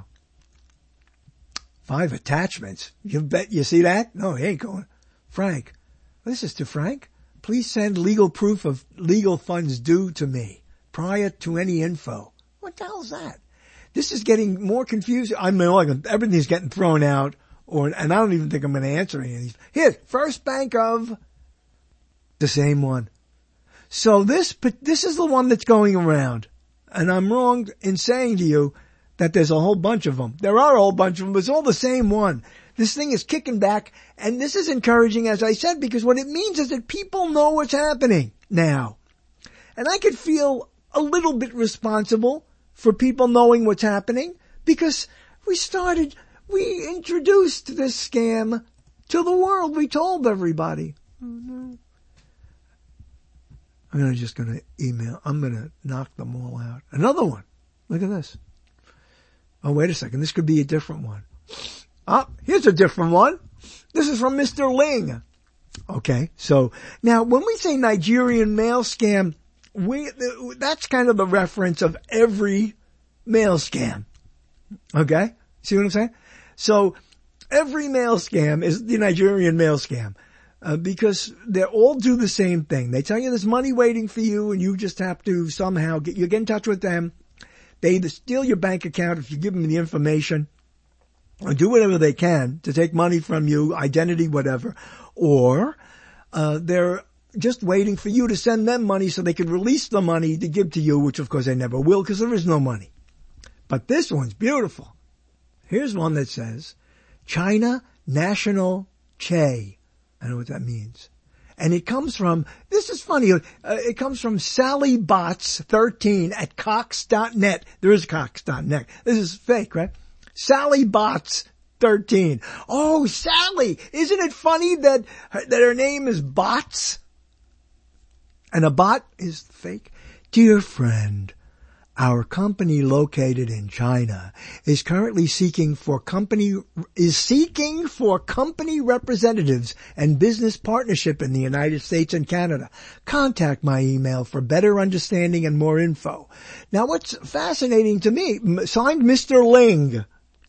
Five attachments. You bet you see that? No, he ain't going. Frank. This is to Frank. Please send legal proof of legal funds due to me prior to any info. What the hell is that? This is getting more confusing. I mean, like everything's getting thrown out, or and I don't even think I'm going to answer any of these. Here, First Bank of the same one. So this, but this is the one that's going around, and I'm wrong in saying to you that there's a whole bunch of them. There are a whole bunch of them, but it's all the same one. This thing is kicking back, and this is encouraging, as I said, because what it means is that people know what's happening now. And I could feel a little bit responsible for people knowing what's happening, because we started, we introduced this scam to the world. We told everybody. I'm gonna just gonna email, I'm gonna knock them all out. Another one. Look at this. Oh, wait a second. This could be a different one. Ah, here's a different one. This is from Mister Ling. Okay, so now when we say Nigerian mail scam, we that's kind of the reference of every mail scam. Okay, see what I'm saying? So every mail scam is the Nigerian mail scam uh, because they all do the same thing. They tell you there's money waiting for you, and you just have to somehow get you get in touch with them. They either steal your bank account if you give them the information, or do whatever they can to take money from you, identity, whatever, or uh they're just waiting for you to send them money so they can release the money to give to you, which of course they never will because there is no money. But this one's beautiful. Here's one that says, China National Che. I know what that means. And it comes from, this is funny, uh, it comes from Sally Bots thirteen at Cox dot net. There is Cox dot net. This is fake, right? Sally Bots thirteen. Oh, Sally! Isn't it funny that her, that her name is Bots? And a bot is fake? Dear friend, our company located in China is currently seeking for company, is seeking for company representatives and business partnership in the United States and Canada. Contact my email for better understanding and more info. Now what's fascinating to me, signed Mister Ling.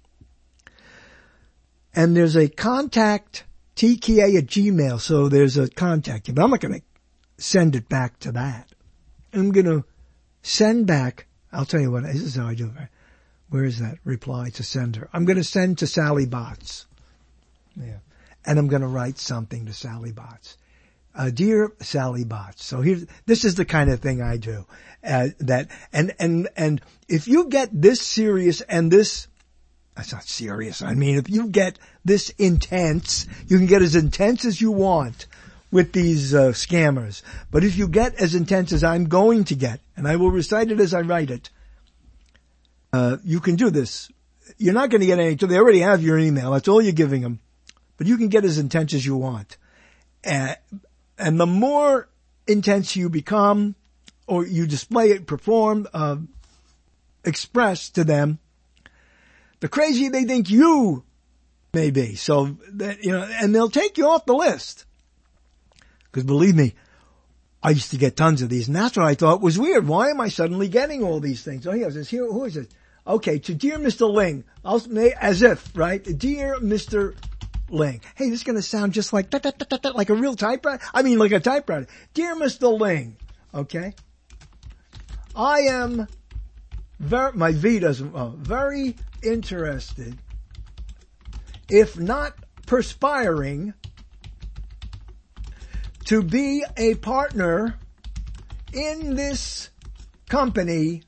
And there's a contact T K A at Gmail, so there's a contact. But I'm not going to send it back to that. I'm going to send back, I'll tell you what, this is how I do it. Where is that reply to sender? I'm going to send to Sally Bots. Yeah. And I'm going to write something to Sally Bots. Uh, dear Sally Bots. So here, this is the kind of thing I do. Uh, that, and, and, and if you get this serious and this, that's not serious. I mean, if you get this intense, you can get as intense as you want with these uh, scammers. But if you get as intense as I'm going to get, and I will recite it as I write it, uh, you can do this. You're not going to get any, they already have your email. That's all you're giving them. But you can get as intense as you want. Uh, and the more intense you become, or you display it, perform, uh, express to them, the crazier they think you may be. So that, you know, and they'll take you off the list. Because believe me, I used to get tons of these, and that's what I thought was weird. Why am I suddenly getting all these things? Oh, here it says, here, who is it? Okay, to dear Mister Ling, I'll, as if, right? Dear Mister Ling. Hey, this is going to sound just like, da, da, da, da, da, like a real typewriter. I mean, like a typewriter. Dear Mister Ling, okay? I am very, my V doesn't, oh, very interested, if not perspiring, to be a partner in this company,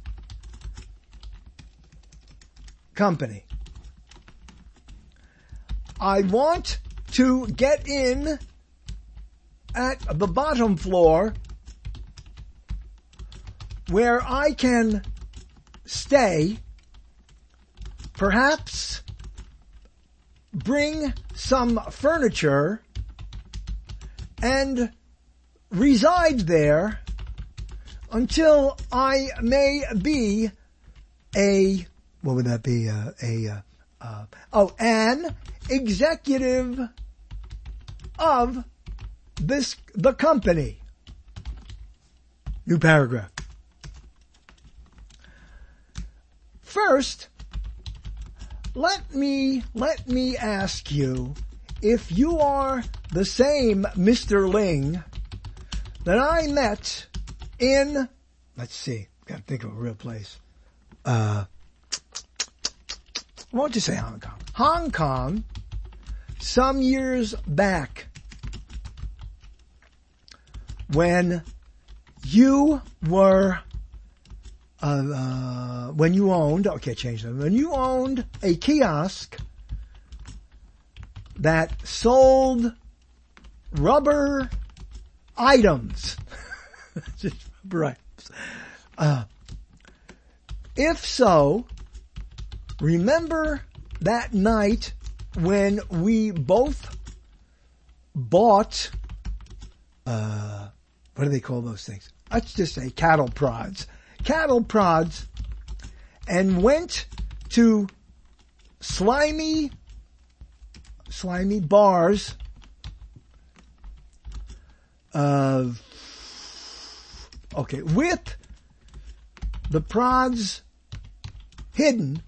company. I want to get in at the bottom floor where I can stay, perhaps bring some furniture and reside there until I may be a, what would that be, uh, a, uh, uh, oh, an executive of this, the company. New paragraph. First, let me, let me ask you if you are the same Mister Ling that I met in, let's see, gotta think of a real place. Uh, why don't you say Hong Kong? Hong Kong, some years back, when you were, uh, uh, when you owned, okay, change that, when you owned a kiosk that sold rubber items. Just rubber items. Uh, if so, remember that night when we both bought, uh, what do they call those things? Let's just say cattle prods. Cattle prods, and went to slimy, slimy bars, uh, okay, with the prods hidden,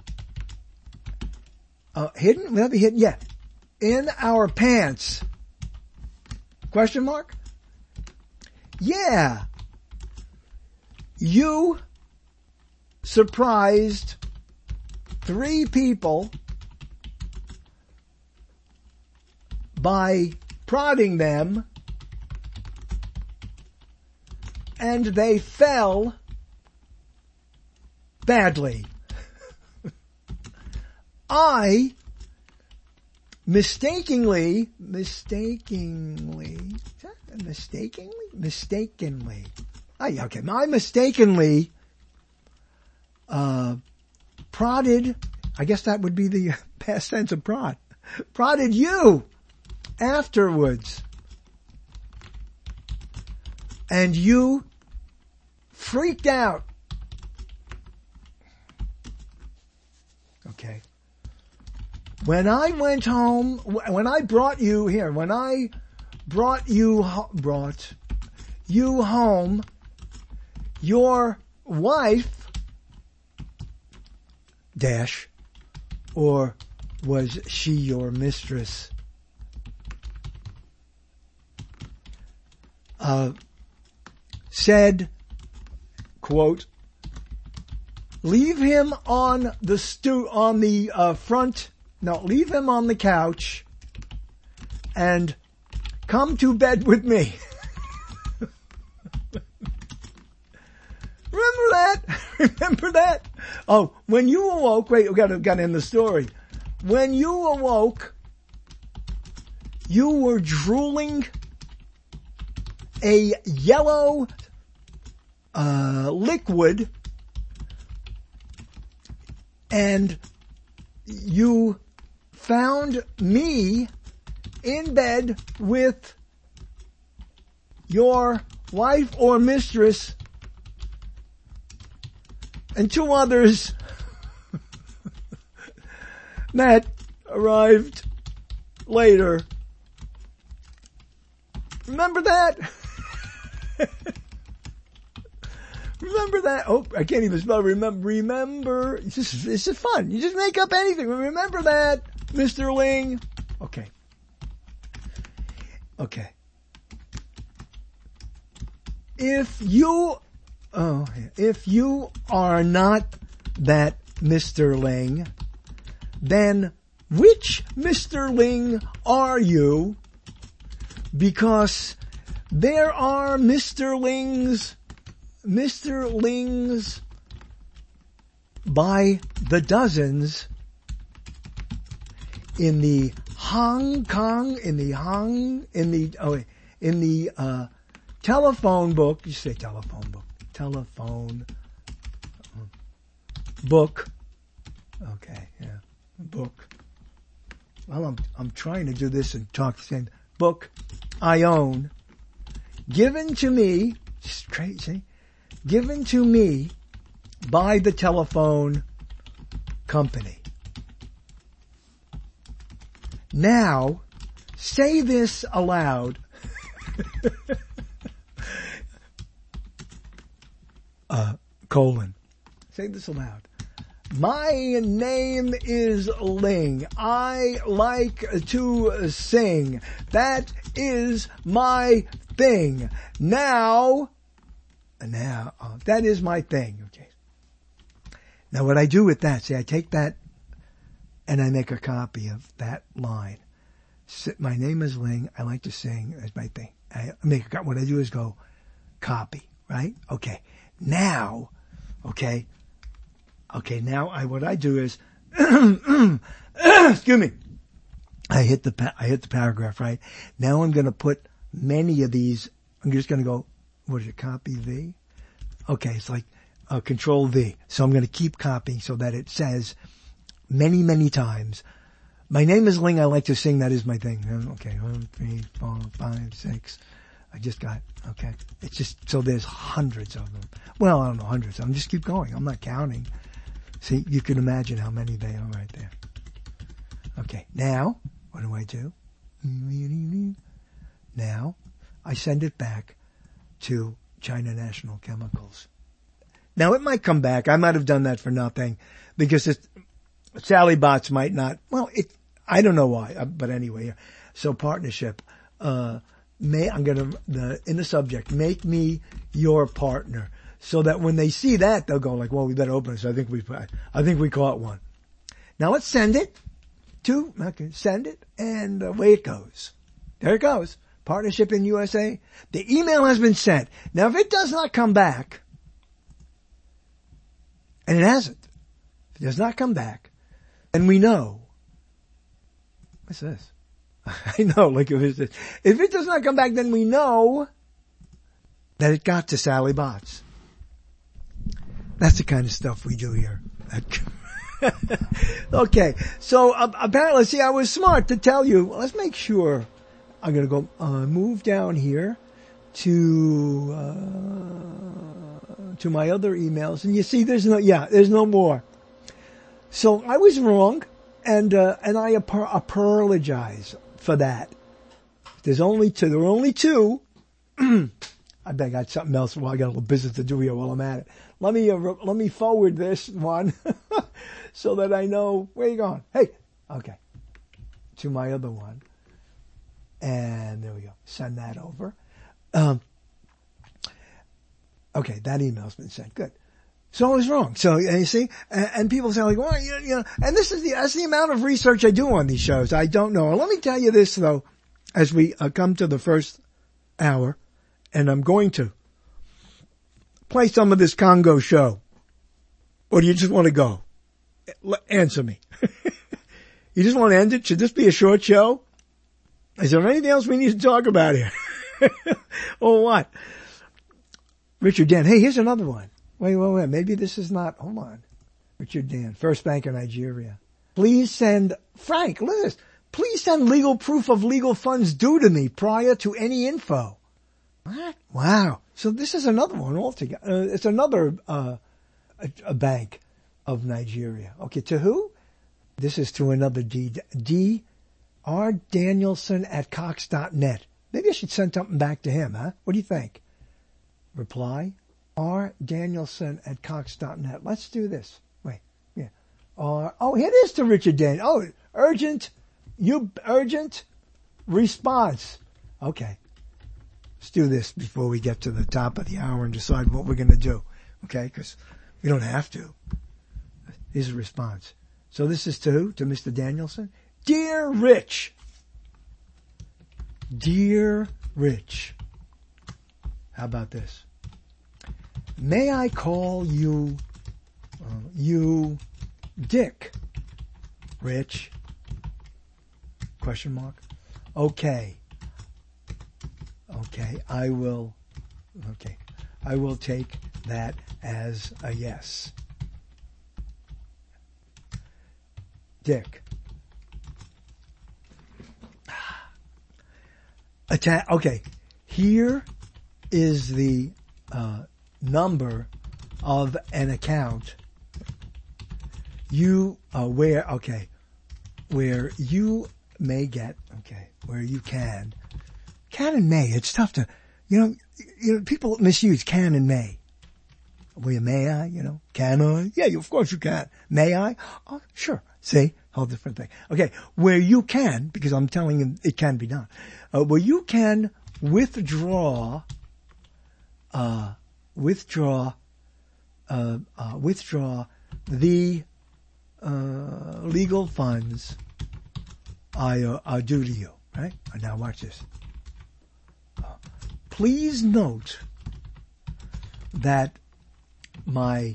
uh, hidden, would that be hidden? Yeah, in our pants. Question mark? Yeah. You surprised three people by prodding them, and they fell badly. I mistakenly, mistakenly, mistakenly, mistakenly, I, okay, I mistakenly uh, prodded, I guess that would be the past tense of prod, prodded you afterwards. And you freaked out. Okay. When I went home, when I brought you here, when I brought you, brought you home, your wife, dash, or was she your mistress? Uh, said, quote, leave him on the stu, on the uh, front, no, leave him on the couch and come to bed with me. Remember that? Remember that? Oh, when you awoke, wait, we gotta, gotta end the story. When you awoke, you were drooling a yellow uh, liquid, and you found me in bed with your wife or mistress and two others that arrived later. Remember that? Remember that? Oh, I can't even spell remember. Remember. It's just, it's just fun. You just make up anything. Remember that, Mister Ling? Okay. Okay. If you, oh, if you are not that Mister Ling, then which Mister Ling are you? Because There are Mister Lings, Mister Lings by the dozens in the Hong Kong, in the Hong, in the, oh wait, in the, uh, telephone book, you say telephone book, telephone book, okay, yeah, book. Well, I'm, I'm trying to do this and talk the same book I own, given to me, it's crazy, given to me by the telephone company. Now, say this aloud. uh, colon. Say this aloud. My name is Ling. I like to sing. That is my thing. Now, now, uh, that is my thing. Okay. Now what I do with that, see, I take that and I make a copy of that line. My name is Ling. I like to sing. That's my thing. I make a, what I do is go copy, right? Okay. Now, okay. Okay. Now I, what I do is, excuse me. I hit the, I hit the paragraph, right? Now I'm going to put many of these. I'm just going to go, what is it? Copy V? Okay. It's like, uh, control V. So I'm going to keep copying so that it says many, many times, my name is Ling, I like to sing, that is my thing. Okay, one, three, four, five, six. I just got, okay. It's just, so there's hundreds of them. Well, I don't know hundreds of them, just keep going. I'm not counting. See, you can imagine how many they are right there. Okay, now, what do I do? Now, I send it back to China National Chemicals. Now it might come back. I might have done that for nothing because it's, Sally Bots might not, well, it, I don't know why, but anyway, so partnership, uh, may, I'm gonna, the, in the subject, make me your partner so that when they see that, they'll go like, well, we better open it. So I think we, I think we caught one. Now let's send it to, okay, send it and away it goes. There it goes. Partnership in U S A. The email has been sent. Now if it does not come back, and it hasn't, if it does not come back, and we know, what's this? I know, like if it's, if it does not come back, then we know that it got to Sally Bots. That's the kind of stuff we do here. Okay, so uh, apparently, see, I was smart to tell you, well, let's make sure. I'm going to go uh, move down here to uh, to my other emails, and you see, there's no, yeah, there's no more. So I was wrong, and uh, and I ap- apologize for that. There's only two. There were only two. I bet I got something else. Well, I got a little business to do here while I'm at it. Let me uh, let me forward this one so that I know where you going. Hey, okay, to my other one. And there we go. Send that over. Um, okay, that email's been sent. Good. So I was wrong. So you see, and, and people say like, well, you, you know, and this is the that's the amount of research I do on these shows. I don't know. Let me tell you this though, as we uh, come to the first hour, and I'm going to play some of this Congo show. Or do you just want to go? L- answer me. You just want to end it? Should this be a short show? Is there anything else we need to talk about here? Or what? Richard Dan. Hey, here's another one. Wait, wait, wait. Maybe this is not, hold on. Richard Dan, First Bank of Nigeria. Please send, Frank, look at this. Please send legal proof of legal funds due to me prior to any info. What? Wow. So this is another one altogether. Uh, it's another, uh, a, a bank of Nigeria. Okay, to who? This is to another D, D, R. Danielson at Cox dot net. Maybe I should send something back to him, huh? What do you think? Reply, R. Danielson at Cox dot net. Let's do this. Wait, yeah. R. Oh, it is to Richard Dan. Oh, urgent, you, urgent response. Okay. Let's do this before we get to the top of the hour and decide what we're going to do. Okay? Because we don't have to. Here's a response. So this is to who? To Mister Danielson? Dear Rich. Dear Rich. How about this? May I call you, uh, you Dick? Rich? Question mark. Okay. Okay, I will, okay, I will take that as a yes. Dick. Atta- okay, here is the uh, number of an account you uh, where okay where you may get okay where you can can and may. It's tough to you know you know people misuse can and may. Well, may I? You know, can I? Yeah, of course you can. May I? Oh, sure. See, whole different thing. Okay, where you can, because I'm telling you it can be done. Uh, where you can withdraw, uh, withdraw, uh, uh, withdraw the uh, legal funds I uh, are due to you. Right? Now watch this. Uh, please note that my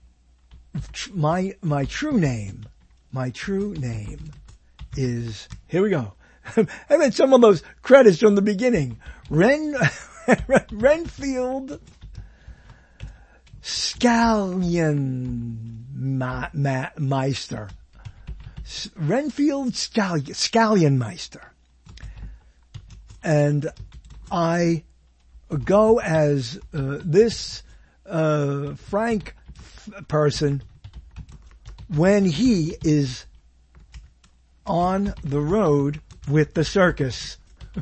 my my true name, my true name is, here we go. I meant some of those credits from the beginning. Ren Renfield Scallion Ma, Ma, Meister. Renfield Scallion, Scallion Meister. And I go as uh, this uh, Frank f- person when he is on the road with the circus.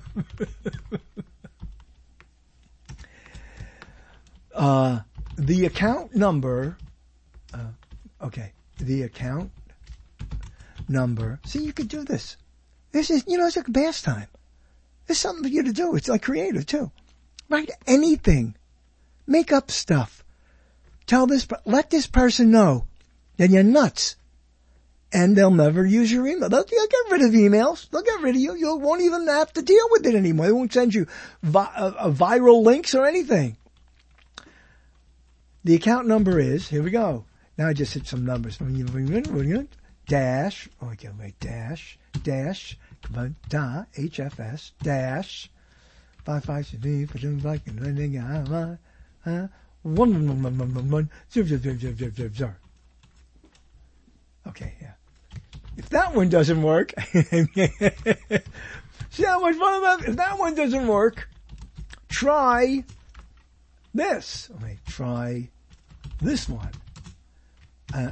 uh, the account number, uh, okay, the account number. See, you could do this. This is, you know, it's like a pastime. It's something for you to do. It's like creative too. Write anything. Make up stuff. Tell this, let this person know that you're nuts. And they'll never use your email. They'll, they'll get rid of emails. They'll get rid of you. You won't even have to deal with it anymore. They won't send you vi- uh, uh, viral links or anything. The account number is, here we go. Now I just hit some numbers. Dash, oh, okay, wait, dash, dash, come on, da, H F S, dash, five, five, six, eight, one, one, one, one, one, one, zero, zero, zero, zero, zero, zero. Okay, yeah. If that one doesn't work, see how much fun that? If that one doesn't work, try this. Okay, try this one. Uh,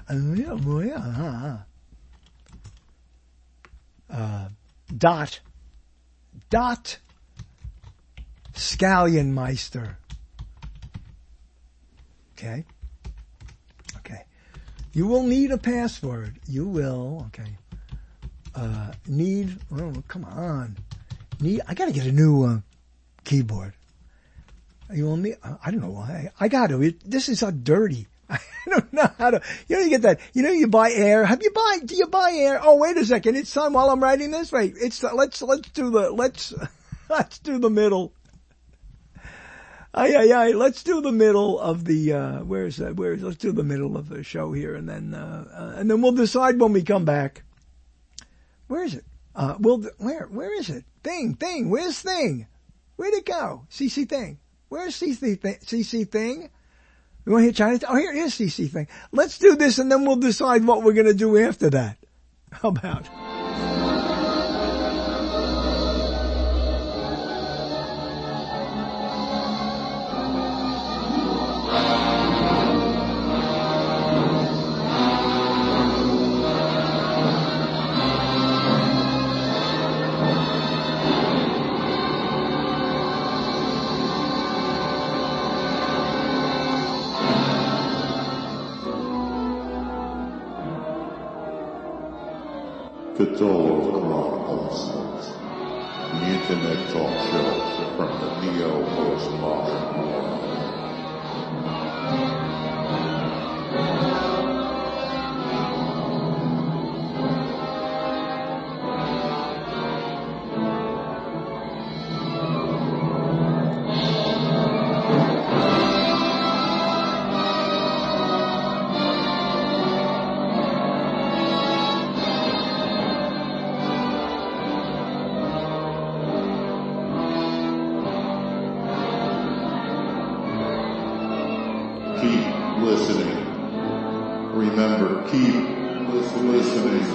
uh, dot, dot, Scallionmeister. Okay. Okay. You will need a password. You will, okay, uh, need, oh, come on. Need, I gotta get a new, uh, keyboard. You will need, I don't know why. I gotta, it, this is so dirty. I don't know how to, you know, you get that, you know, you buy air. Have you buy, do you buy air? Oh, wait a second. It's time while I'm writing this. Wait, it's, uh, let's, let's do the, let's, let's do the middle. Aye, aye, aye. Let's do the middle of the, uh, where's that? Where's, let's do the middle of the show here and then, uh, uh and then we'll decide when we come back. Where is it? Uh, we'll, where, where is it? Thing, thing, where's Thing? Where'd it go? C C Thing. Where's C C Thing? C C Thing? You want to hear Chinatown? Oh, here it is, C C Thing. Let's do this and then we'll decide what we're going to do after that. How about? Cthulhu Chronicles, the internet talk show from the neo-postmodern world. keep listening. Remember, keep listening.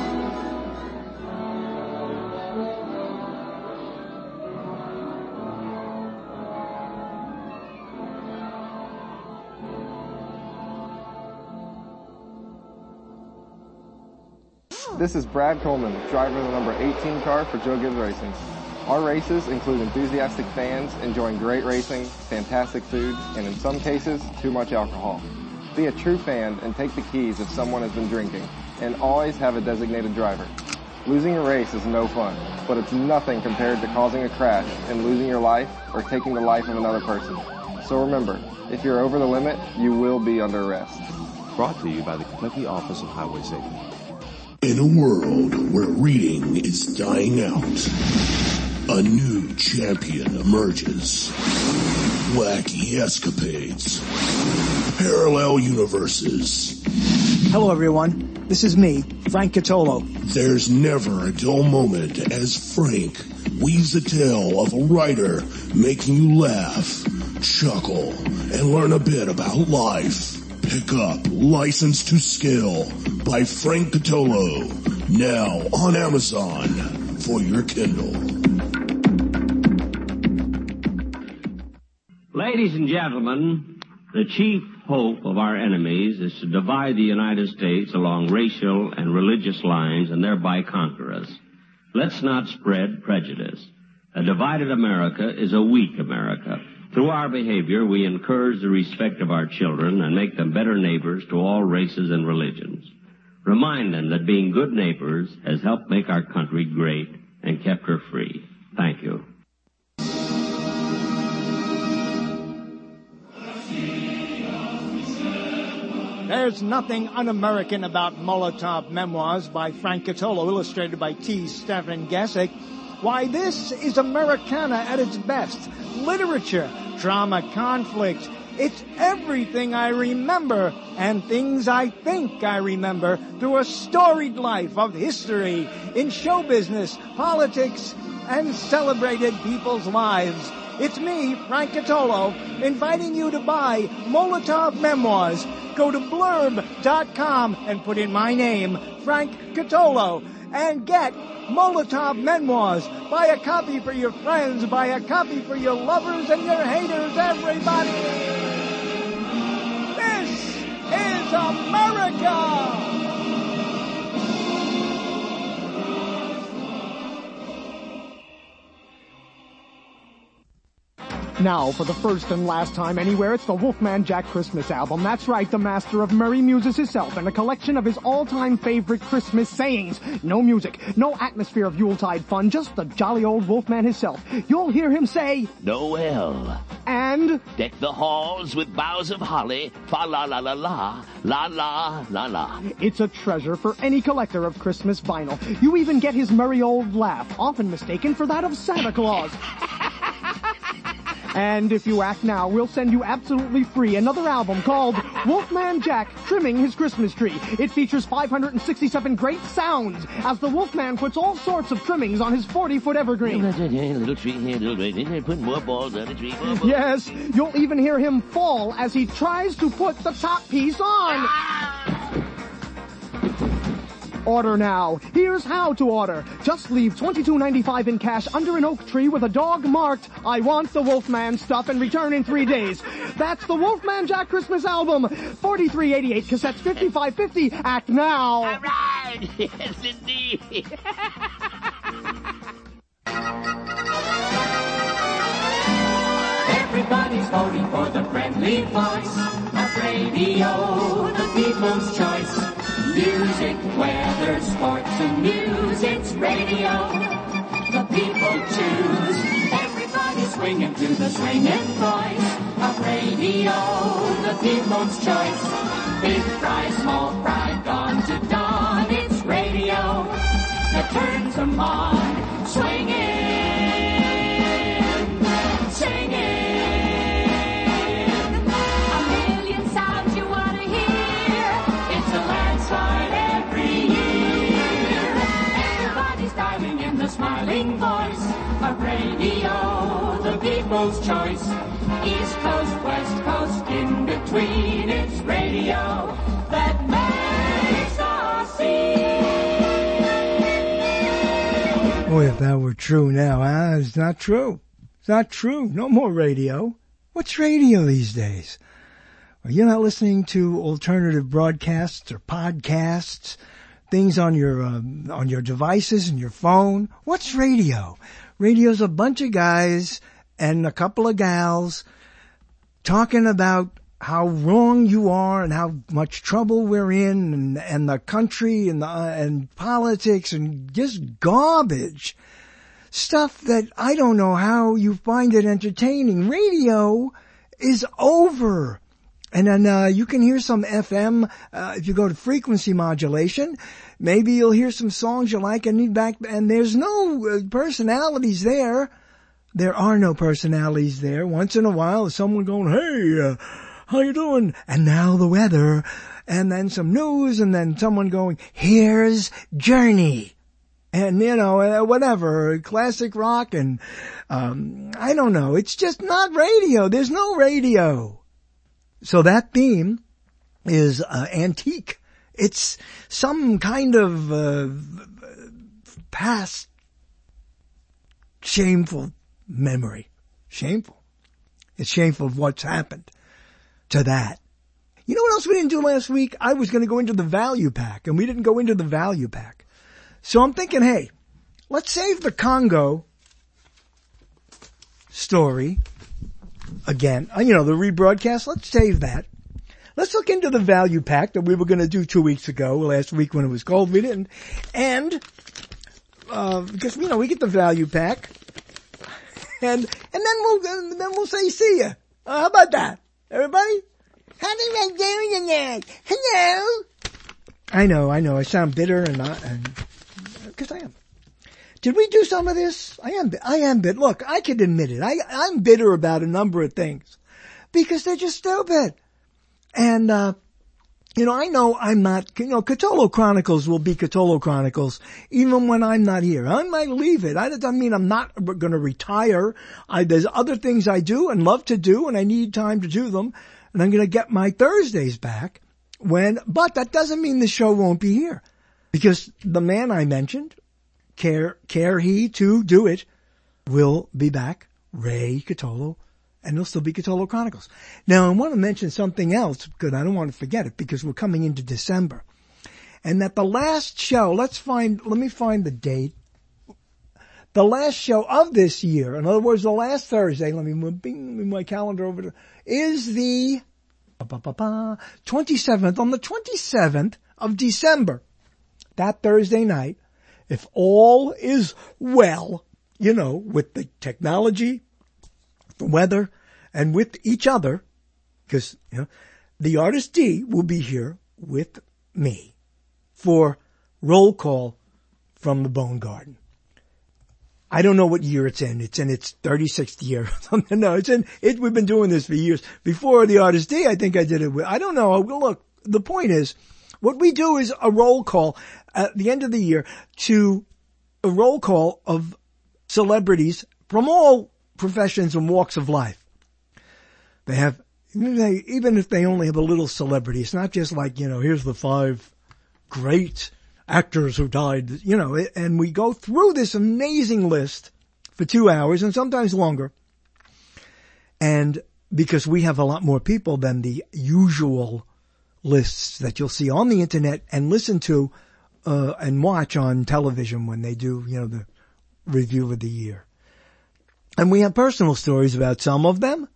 This is Brad Coleman, driver of the number eighteen car for Joe Gibbs Racing. Our races include enthusiastic fans enjoying great racing, fantastic food, and in some cases, too much alcohol. Be a true fan and take the keys if someone has been drinking, and always have a designated driver. Losing a race is no fun, but it's nothing compared to causing a crash and losing your life or taking the life of another person. So remember, if you're over the limit, you will be under arrest. Brought to you by the Kentucky Office of Highway Safety. In a world where reading is dying out, a new champion emerges. Wacky escapades, parallel universes. Hello, everyone. This is me, Frank Catolo. There's never a dull moment as Frank weaves a tale of a writer making you laugh, chuckle, and learn a bit about life. Pick up License to Scale by Frank Catolo, now on Amazon for your Kindle. Ladies and gentlemen, the chief hope of our enemies is to divide the United States along racial and religious lines and thereby conquer us. Let's not spread prejudice. A divided America is a weak America. Through our behavior, we encourage the respect of our children and make them better neighbors to all races and religions. Remind them that being good neighbors has helped make our country great and kept her free. Thank you. There's nothing un-American about Molotov Memoirs by Frank Catolo, illustrated by T. Stephen Gesick. Why, this is Americana at its best. Literature, drama, conflict. It's everything I remember and things I think I remember through a storied life of history in show business, politics, and celebrated people's lives. It's me, Frank Catolo, inviting you to buy Molotov Memoirs. Go to blurb dot com and put in my name, Frank Catolo, and get Molotov Memoirs. Buy a copy for your friends, buy a copy for your lovers and your haters, everybody. This is America. Now, for the first and last time anywhere, it's the Wolfman Jack Christmas album. That's right, the master of merry muses himself, and a collection of his all-time favorite Christmas sayings. No music, no atmosphere of Yuletide fun, just the jolly old Wolfman himself. You'll hear him say, Noel. And deck the halls with boughs of holly, fa la la la la, la la la la. It's a treasure for any collector of Christmas vinyl. You even get his merry old laugh, often mistaken for that of Santa Claus. And if you act now, we'll send you absolutely free another album called Wolfman Jack Trimming His Christmas Tree. It features five hundred sixty-seven great sounds as the Wolfman puts all sorts of trimmings on his forty-foot evergreen. Little tree here, little tree, put more balls on the tree. More balls. Yes, you'll even hear him fall as he tries to put the top piece on. Ah! Order now. Here's how to order. Just leave twenty-two ninety-five in cash under an oak tree with a dog marked, I want the Wolfman stuff, and return in three days. That's the Wolfman Jack Christmas album. forty-three eighty-eight, cassettes fifty-five fifty. Act now. All right. Yes, indeed. Everybody's voting for the friendly voice of radio, the people's choice. Music, weather, sports, and news, it's radio. The people choose. Everybody swinging to the swinging voice of radio, the people's choice. Big fry, small fry, dawn to dawn, it's radio that turns them on. Swinging, singing. Smiling voice of radio, the people's choice. East Coast, West Coast, in between. between. It's radio that makes us see. Boy, if that were true now, huh? It's not true. It's not true. No more radio. What's radio these days? Well, you're not listening to alternative broadcasts or podcasts, things on your uh, on your devices and your phone. What's radio? Radio's a bunch of guys and a couple of gals talking about how wrong you are and how much trouble we're in, and, and the country and the, uh, and politics and just garbage. Stuff that I don't know how you find it entertaining. Radio is over. And then uh, you can hear some F M uh, if you go to frequency modulation. Maybe you'll hear some songs you like and need back. And there's no uh, personalities there. There are no personalities there. Once in a while, there's someone going, "Hey, uh, how you doing?" And now the weather. And then some news. And then someone going, "Here's Journey." And, you know, whatever, classic rock and, um, I don't know. It's just not radio. There's no radio. So that theme is, uh, antique. It's some kind of, uh, past shameful memory. Shameful. It's shameful of what's happened to that. You know what else we didn't do last week? I was going to go into the value pack, and we didn't go into the value pack. So I'm thinking, hey, let's save the Congo story again. You know, the rebroadcast, let's save that. Let's look into the value pack that we were going to do two weeks ago, last week when it was cold. We didn't. And, uh, because, you know, we get the value pack. And, and then we'll, then we'll say, see ya. Uh, how about that? Everybody? How do you do tonight? Hello? I know, I know. I sound bitter and not, and, because I am. Did we do some of this? I am, I am bitter. Look, I can admit it. I, I'm bitter about a number of things because they're just stupid. And, uh, you know, I know I'm not, you know, Catolo Chronicles will be Catolo Chronicles even when I'm not here. I might leave it. I don't mean I'm not going to retire. I, there's other things I do and love to do and I need time to do them. And I'm going to get my Thursdays back when, but that doesn't mean the show won't be here. Because the man I mentioned, care, care he to do it, will be back, Ray Catolo, and it'll still be Catolo Chronicles. Now, I want to mention something else, because I don't want to forget it, because we're coming into December. And that the last show, let's find, let me find the date. The last show of this year, in other words, the last Thursday, let me move, bing, move my calendar over to, is the twenty-seventh, on the twenty-seventh of December. That Thursday night, if all is well, you know, with the technology, the weather, and with each other, because, you know, the Artist D will be here with me for roll call from the Bone Garden. I don't know what year it's in. It's in its thirty-sixth year. No, it's in, it, we've been doing this for years. Before the Artist D, I think I did it with, I don't know. Look, the point is, what we do is a roll call at the end of the year to a roll call of celebrities from all professions and walks of life. They have, they, even if they only have a little celebrity, it's not just like, you know, here's the five great actors who died, you know, and we go through this amazing list for two hours and sometimes longer. And because we have a lot more people than the usual lists that you'll see on the internet and listen to uh and watch on television when they do, you know, the review of the year. And we have personal stories about some of them.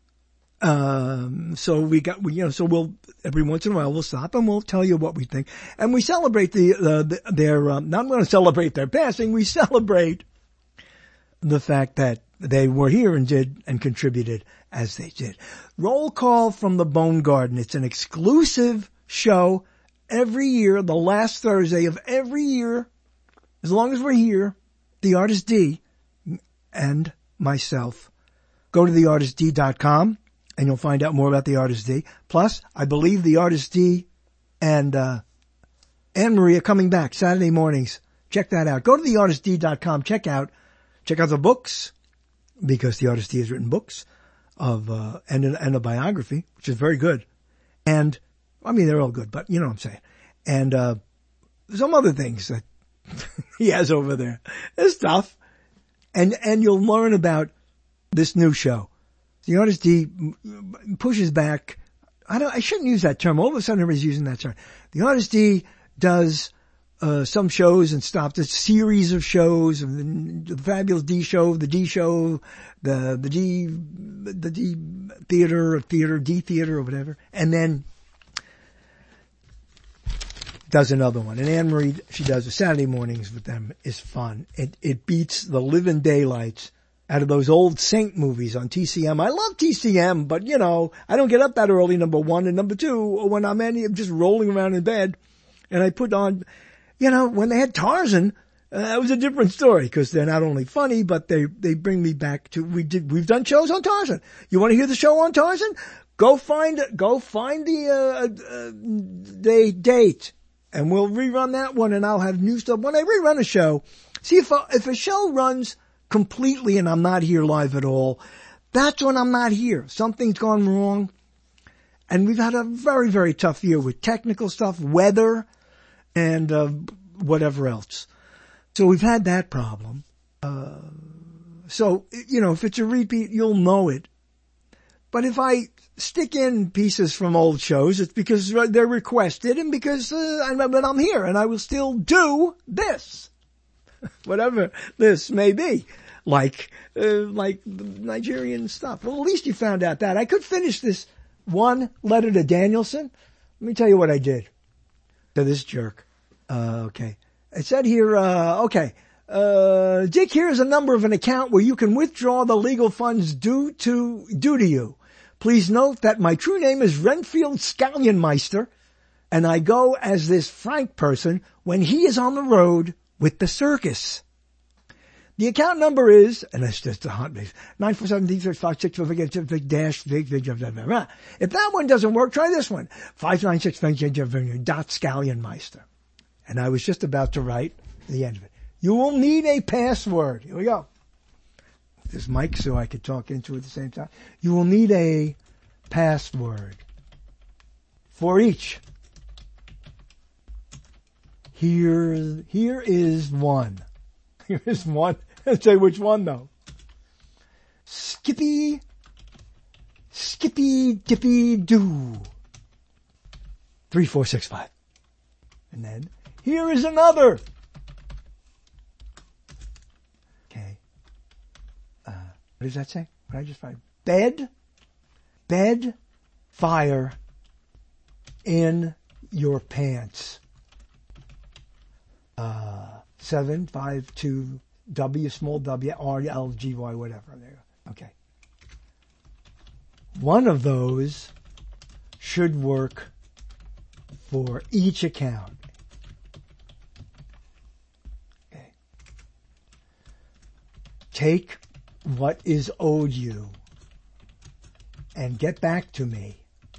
Um so we got, we, you know, so we'll, every once in a while we'll stop and we'll tell you what we think. And we celebrate the, uh, the their, um, not going to celebrate their passing, we celebrate the fact that they were here and did and contributed as they did. Roll call from the Bone Garden. It's an exclusive show every year, the last Thursday of every year, as long as we're here, the Artist D and myself. Go to the artist d dot com and you'll find out more about the Artist D. Plus, I believe the Artist D and uh Anne Marie are coming back Saturday mornings. Check that out. Go to the artist d dot com. Check out, check out the books, because the Artist D has written books of uh and, and a biography, which is very good. And, I mean, they're all good, but you know what I'm saying. And, uh, some other things that he has over there. There's stuff. And, and you'll learn about this new show. The Artist D pushes back. I don't, I shouldn't use that term. All of a sudden everybody's using that term. The Artist D does, uh, some shows and stops a series of shows, and the Fabulous D Show, the D Show, the, the D, the D Theater, or Theater, D Theater, or whatever. And then does another one. And Anne Marie, she does the Saturday mornings with them, is fun. It, it beats the living daylights out of those old Saint movies on T C M. I love T C M, but you know, I don't get up that early, number one. And number two, when I'm any, I'm just rolling around in bed and I put on, you know, when they had Tarzan, uh, that was a different story because they're not only funny, but they, they bring me back to, we did, we've done shows on Tarzan. You want to hear the show on Tarzan? Go find, go find the, uh, uh, the date. And we'll rerun that one, and I'll have new stuff. When I rerun a show, see if a, if a show runs completely and I'm not here live at all, that's when I'm not here. Something's gone wrong. And we've had a very, very tough year with technical stuff, weather, and uh, whatever else. So we've had that problem. Uh, so, you know, if it's a repeat, you'll know it. But if I stick in pieces from old shows, it's because they're requested and because uh, I'm, I'm here and I will still do this. Whatever this may be. Like, uh, like Nigerian stuff. Well, at least you found out that. I could finish this one letter to Danielson. Let me tell you what I did to this jerk. Uh, okay. It said here, uh, okay. Uh, Dick, here's a number of an account where you can withdraw the legal funds due to, due to you. Please note that my true name is Renfield Scallionmeister, and I go as this Frank person when he is on the road with the circus. The account number is, and it's just a hot base, nine four seven five six dash big. If that one doesn't work, try this one. five nine six dot Scallionmeister. And I was just about to write the end of it. You will need a password. Here we go. This mic so I could talk into it at the same time. You will need a password for each. Here, here is one. Here is one. I'll say which one though. Skippy, Skippy Dippy Doo. Three, four, six, five. And then, here is another. What does that say? What did I just find? Bed, bed, fire in your pants. Uh, seven, five, two, W, small W, R, L, G, Y, whatever. There you go. Okay. One of those should work for each account. Okay. Take what is owed you and get back to me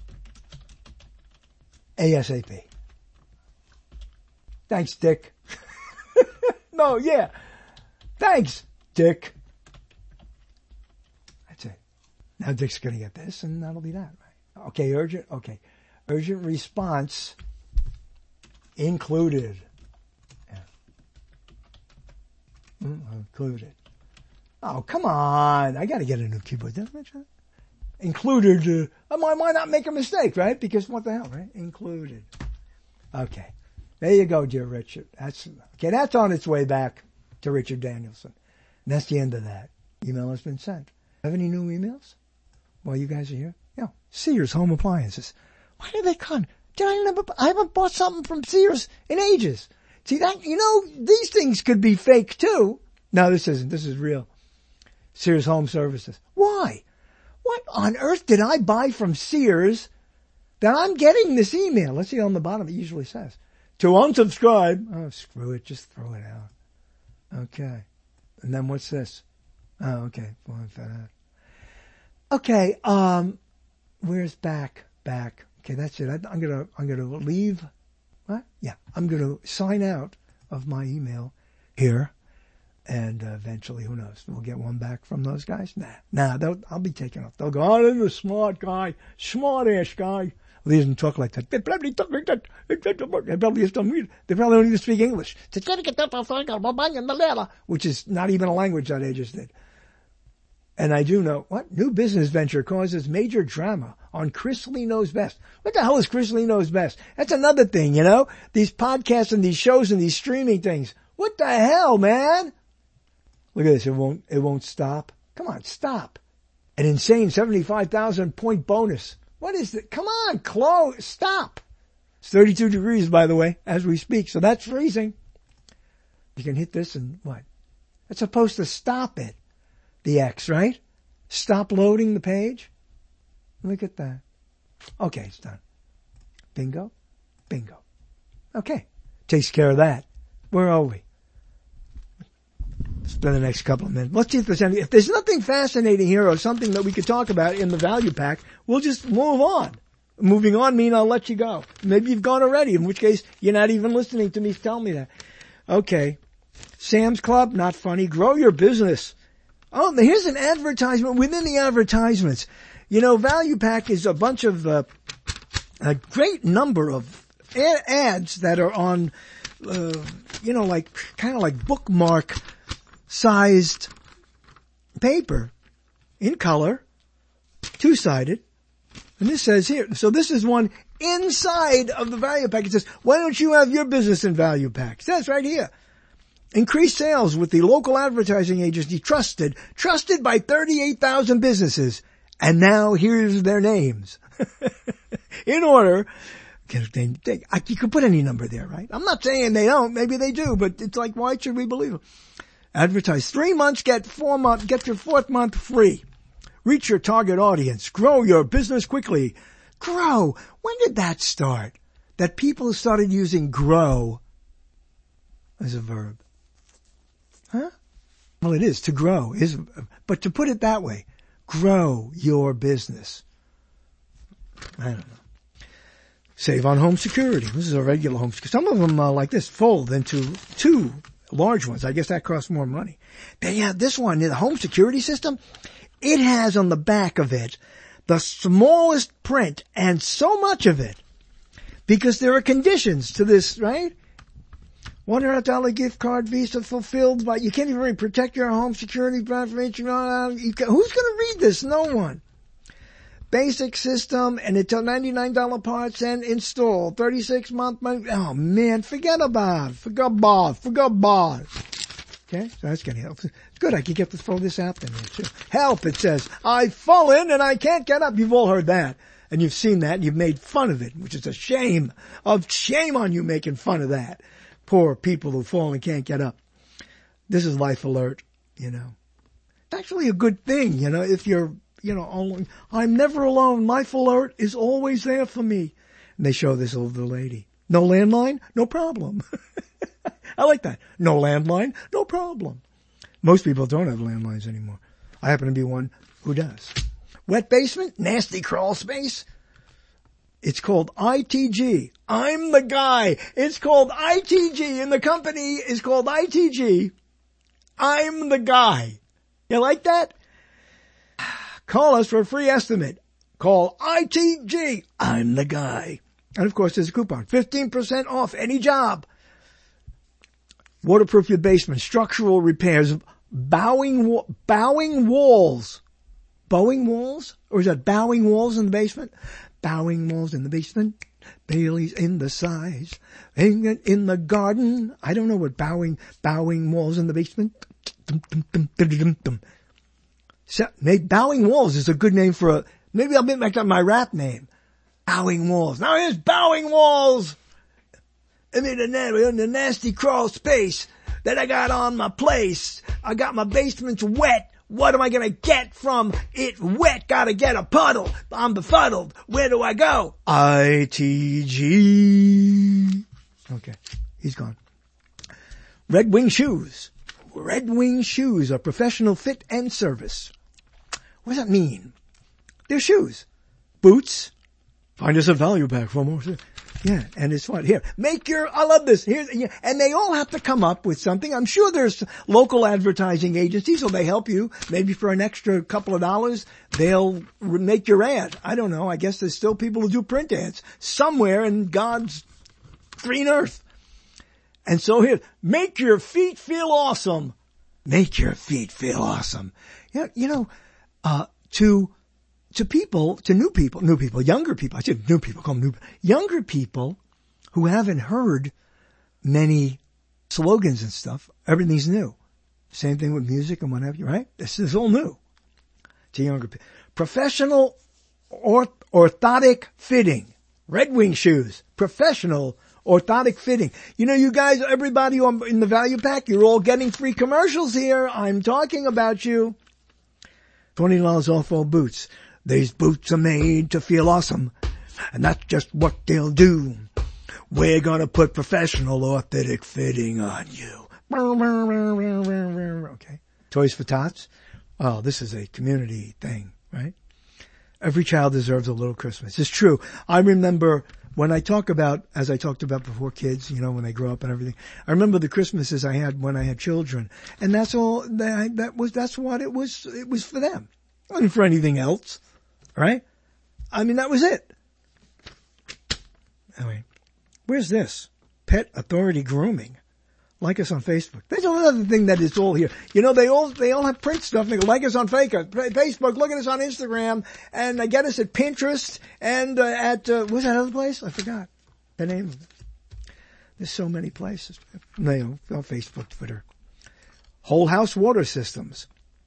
ASAP. Thanks, Dick. No, yeah. Thanks, Dick. That's it. Now Dick's going to get this and that'll be that, right? Okay, urgent. Okay. Urgent response included. Yeah. Mm, included. Oh, come on. I got to get a new keyboard. Included. Uh, why, why not make a mistake, right? Because what the hell, right? Included. Okay. There you go, dear Richard. That's, okay, that's on its way back to Richard Danielson. And that's the end of that. Email has been sent. Have any new emails while you guys are here? Yeah. Sears Home Appliances. Why did they come? Did I never, I haven't bought something from Sears in ages. See that, you know, these things could be fake too. No, this isn't. This is real. Sears Home Services. Why? What on earth did I buy from Sears that I'm getting this email? Let's see on the bottom. It usually says to unsubscribe. Oh, screw it. Just throw it out. Okay. And then what's this? Oh, okay. Okay. Um, where's back? Back. Okay. That's it. I, I'm going to, I'm going to leave. What? Yeah. I'm going to sign out of my email here. And uh, eventually, who knows? We'll get one back from those guys. Nah, nah, I'll be taking off. They'll go, oh, this is a smart guy, smart ass guy. Well, he doesn't talk like that. They probably talk like that. They probably just don't read. They probably don't even speak English. Which is not even a language that they just did. And I do know, what? New business venture causes major drama on Chris Lee Knows Best. What the hell is Chris Lee Knows Best? That's another thing, you know? These podcasts and these shows and these streaming things. What the hell, man? Look at this. It won't, it won't stop. Come on, stop. An insane seventy-five thousand point bonus. What is it? Come on, close. Stop. It's thirty-two degrees, by the way, as we speak. So that's freezing. You can hit this and what? It's supposed to stop it. The X, right? Stop loading the page. Look at that. Okay, it's done. Bingo. Bingo. Okay. Takes care of that. Where are we? Spend the next couple of minutes. Let's see if there's any, if there's nothing fascinating here or something that we could talk about in the value pack, we'll just move on. Moving on mean I'll let you go. Maybe you've gone already, in which case you're not even listening to me tell me that. Okay. Sam's Club, not funny. Grow your business. Oh, here's an advertisement within the advertisements. You know, Value Pack is a bunch of, uh, a great number of ad- ads that are on, uh, you know, like, kind of like bookmark sized paper in color, two-sided. And this says here, so this is one inside of the Value Pack. It says, why don't you have your business in Value Pack? It says right here. Increase sales with the local advertising agency trusted, trusted by thirty-eight thousand businesses. And now here's their names. In order, they, they, you could put any number there, right? I'm not saying they don't, maybe they do, but it's like, why should we believe them? Advertise three months, get four months, get your fourth month free. Reach your target audience. Grow your business quickly. Grow. When did that start? That people started using grow as a verb. Huh? Well, it is to grow, is, but to put it that way, grow your business. I don't know. Save on home security. This is a regular home security. Some of them uh, like this fold into two large ones. I guess that costs more money. But yeah, this one, the home security system, it has on the back of it the smallest print and so much of it because there are conditions to this, right? one hundred dollars gift card Visa fulfilled by, you can't even really protect your home security information. Who's going to read this? No one. Basic system and until ninety-nine dollars parts and install. thirty-six month money. Oh man, forget about it. Forget about it. Forget about it. Okay, so that's going to help. Good, I can get to throw this out there too. Help, it says. I've fallen and I can't get up. You've all heard that. And you've seen that and you've made fun of it, which is a shame. Of shame on you making fun of that. Poor people who fall and can't get up. This is Life Alert, you know. It's actually a good thing, you know, if you're, you know, only, I'm never alone. Life Alert is always there for me. And they show this older lady. No landline? No problem. I like that. No landline? No problem. Most people don't have landlines anymore. I happen to be one who does. Wet basement? Nasty crawl space? It's called I T G. I'm the guy. It's called I T G, and the company is called I T G. I'm the guy. You like that? Call us for a free estimate. Call I T G. I'm the guy. And of course, there's a coupon. fifteen percent off any job. Waterproof your basement. Structural repairs. Bowing, bowing walls. Bowing walls? Or is that bowing walls in the basement? Bowing walls in the basement, Bailey's in the size, hanging in the garden. I don't know what bowing, bowing walls in the basement. So, maybe bowing walls is a good name for a, maybe I'll make that my rap name. Bowing walls. Now here's bowing walls. I mean, in the nasty crawl space that I got on my place. I got my basement's wet. What am I going to get from it wet? Got to get a puddle. I'm befuddled. Where do I go? I T G. Okay, he's gone. Red Wing Shoes. Red Wing Shoes are professional fit and service. What does that mean? They're shoes. Boots. Find us a Value Pack for more. Yeah, and it's what? Here, make your, I love this. Here, and they all have to come up with something. I'm sure there's local advertising agencies, so they help you. Maybe for an extra couple of dollars, they'll make your ad. I don't know. I guess there's still people who do print ads somewhere in God's green earth. And so here, make your feet feel awesome. Make your feet feel awesome. Yeah, you know, uh, to, To people, to new people, new people, younger people, I said new people, call them new, younger people who haven't heard many slogans and stuff, everything's new. Same thing with music and what have you, right? This is all new to younger people. Professional orth- orthotic fitting, Red Wing shoes, professional orthotic fitting. You know, you guys, everybody on, in the value pack, you're all getting free commercials here. I'm talking about you. twenty dollars off all boots. These boots are made to feel awesome, and that's just what they'll do. We're gonna put professional orthotic fitting on you. Okay. Toys for Tots. Oh, this is a community thing, right? Every child deserves a little Christmas. It's true. I remember when I talk about, as I talked about before, kids, you know, when they grow up and everything, I remember the Christmases I had when I had children, and that's all, that, that was, that's what it was, it was for them. It wasn't for anything else. Right? I mean, that was it. Anyway, where's this? Pet Authority Grooming. Like us on Facebook. There's another thing that is all here. You know, they all, they all have print stuff. They go, like us on Facebook, look at us on Instagram, and uh, get us at Pinterest, and uh, at, uh, what's that other place? I forgot the name of it. There's so many places. You know, on Facebook, Twitter. Whole House Water Systems.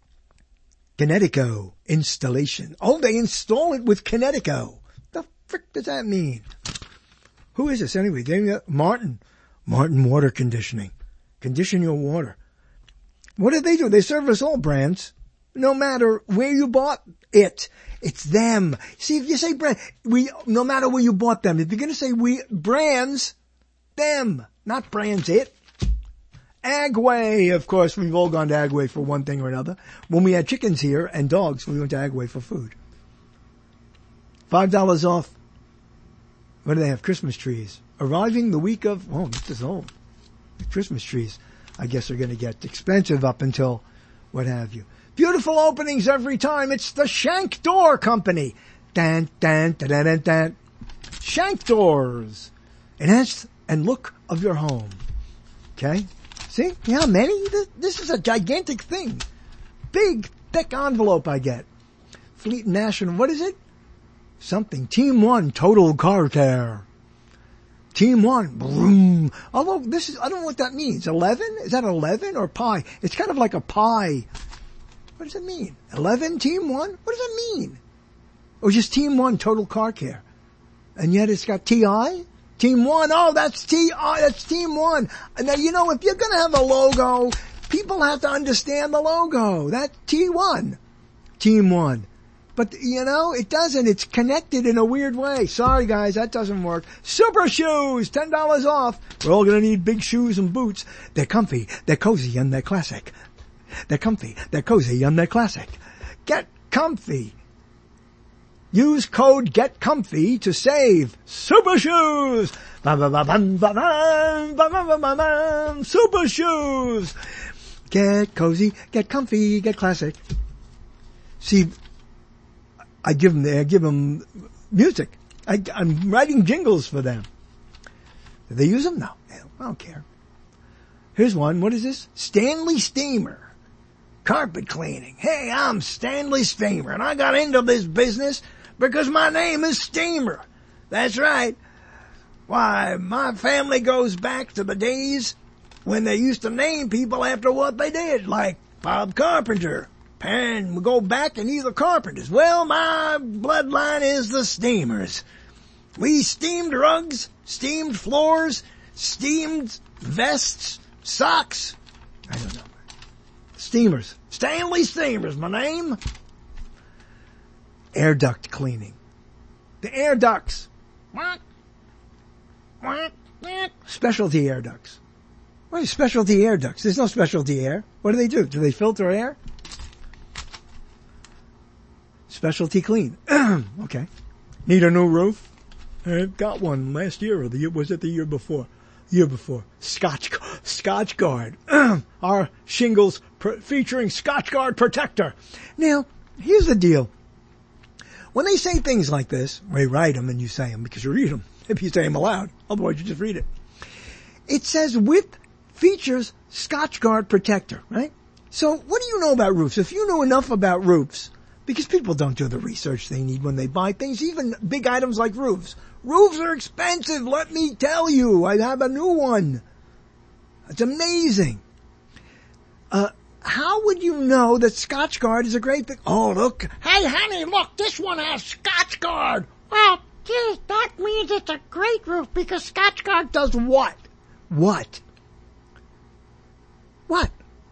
Kinetico installation. Oh, they install it with Kinetico. The frick does that mean? Who is this anyway? They, Martin. Martin Water Conditioning. Condition your water. What do they do? They service all brands. No matter where you bought it. It's them. See, if you say brand, we, no matter where you bought them. If you're going to say we, brands, them. Not brands, it. Agway, of course, we've all gone to Agway for one thing or another. When we had chickens here and dogs, we went to Agway for food. Five dollars off. What do they have? Christmas trees. Arriving the week of, oh, this is old. The Christmas trees, I guess, are going to get expensive up until what have you. Beautiful openings every time. It's the Shank Door Company. Dan, dan, dan, dan, dan, dan. Shank Doors. Enhance and look of your home. Okay? See? You know how many? This is a gigantic thing. Big, thick envelope I get. Fleet National, what is it? Something. Team One, Total Car Care. Team One, boom. Although this is, I don't know what that means. Eleven? Is that eleven or pi? It's kind of like a pie. What does it mean? Eleven, Team One? What does that mean? Or just Team One, Total Car Care. And yet it's got T I? Team One, oh, that's T I, that's Team One. Now, you know, if you're gonna have a logo, people have to understand the logo. That's T one. Team One. But, you know, it doesn't. It's connected in a weird way. Sorry, guys, that doesn't work. Super Shoes, ten dollars off. We're all gonna need big shoes and boots. They're comfy, they're cozy, and they're classic. They're comfy, they're cozy, and they're classic. Get comfy. Use code GETCOMFY to save. Super Shoes! Super Shoes! Get cozy, get comfy, get classic. See, I give them, I give them music. I, I'm writing jingles for them. Do they use them? No. I don't care. Here's one. What is this? Stanley Steamer. Carpet cleaning. Hey, I'm Stanley Steamer, and I got into this business because my name is Steamer. That's right. Why, my family goes back to the days when they used to name people after what they did, like Bob Carpenter. And we go back and either Carpenters. Well, my bloodline is the Steamers. We steamed rugs, steamed floors, steamed vests, socks. I don't know. Steamers. Stanley Steamers, my name. Air duct cleaning. The air ducts. Specialty air ducts. What is specialty air ducts? There's no specialty air. What do they do? Do they filter air? Specialty clean. Okay. Need a new roof? I got one last year, or the year, was it the year before? Year before. Scotch, Scotch Guard. Our shingles pr- featuring Scotch Guard Protector. Now, here's the deal. When they say things like this, they write them and you say them because you read them. If you say them aloud, otherwise you just read it. It says with features Scotch Guard Protector, right? So what do you know about roofs? If you know enough about roofs, because people don't do the research they need when they buy things, even big items like roofs. Roofs are expensive, let me tell you. I have a new one. It's amazing. Uh, how would you know that Scotch Guard is a great thing? Oh, look. Hey, honey, look, this one has Scotch Guard. Well, geez, that means it's a great roof because Scotch Guard does what? What? What?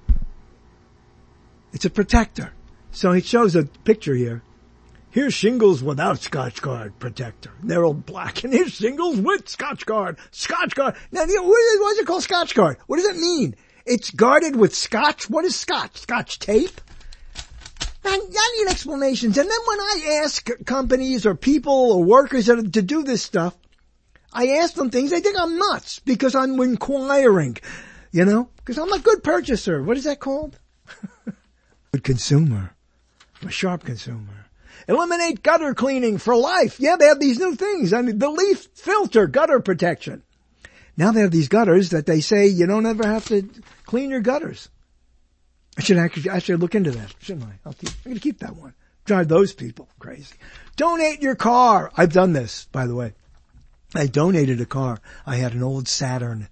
It's a protector. So it shows a picture here. Here's shingles without Scotch Guard Protector. They're all black. And here's shingles with Scotch Guard. Scotch Guard. Now, you know, why is it called Scotch Guard? What does it mean? It's guarded with Scotch? What is Scotch? Scotch tape? Man, I need explanations. And then when I ask companies or people or workers to do this stuff, I ask them things, they think I'm nuts because I'm inquiring, you know, because I'm a good purchaser. What is that called? Good consumer. I'm a sharp consumer. Eliminate gutter cleaning for life. Yeah, they have these new things. I mean, the leaf filter gutter protection. Now they have these gutters that they say you don't ever have to clean your gutters. I should actually, I should look into that, shouldn't I? I'll keep, I'm going to keep that one. Drive those people crazy. Donate your car. I've done this, by the way. I donated a car. I had an old Saturn.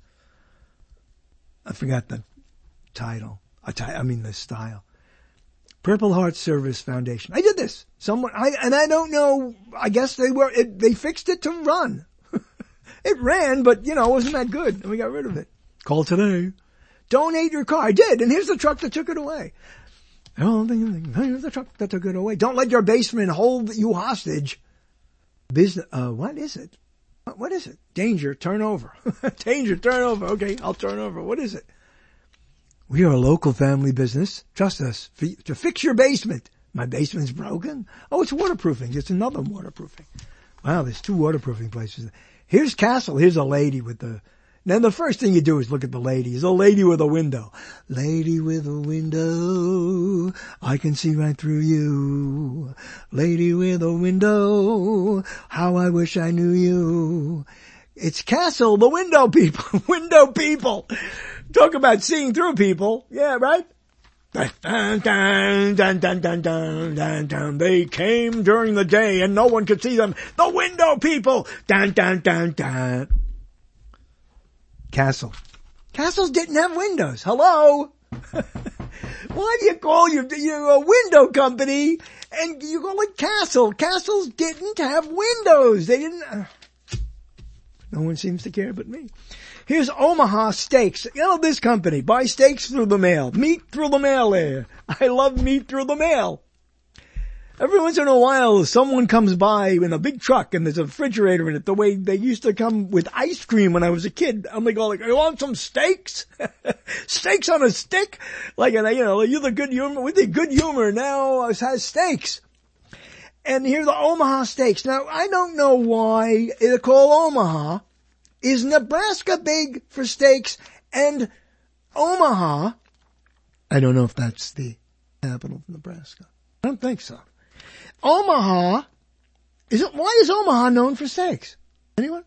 I forgot the title. I mean the style. Purple Heart Service Foundation. I did this. Someone, I, and I don't know, I guess they were, it, they fixed it to run. It ran, but you know, it wasn't that good. And we got rid of it. Call today. Donate your car. I did. And here's the truck that took it away. Oh, here's the truck that took it away. Don't let your basement hold you hostage. Business, uh, what is it? What is it? Danger, turn over. Danger, turn over. Okay, I'll turn over. What is it? We are a local family business. Trust us to fix your basement. My basement's broken. Oh, it's waterproofing. It's another waterproofing. Wow, there's two waterproofing places. Here's Castle. Here's a lady with the... Then the first thing you do is look at the lady. It's a lady with a window. Lady with a window, I can see right through you. Lady with a window, how I wish I knew you. It's Castle, the window people. Window people. Talk about seeing through people. Yeah, right? Dun, dun, dun, dun, dun, dun, dun, dun, dun. They came during the day and no one could see them. The window people. Dun, dun, dun, dun. Castle. Castles didn't have windows. Hello? Why do you call your, your a window company and you call it Castle? Castles didn't have windows. They didn't. Uh, no one seems to care but me. Here's Omaha Steaks. You know this company. Buy steaks through the mail. Meat through the mail there. I love meat through the mail. Every once in a while, someone comes by in a big truck and there's a refrigerator in it, the way they used to come with ice cream when I was a kid. I'm like, oh, like, you want some steaks? Steaks on a stick? Like, you know, you're the good humor, with the good humor now has steaks. And here are the Omaha Steaks. Now, I don't know why they're called Omaha. Is Nebraska big for steaks? And Omaha, I don't know if that's the capital of Nebraska. I don't think so. Omaha, is it, why is Omaha known for steaks? Anyone?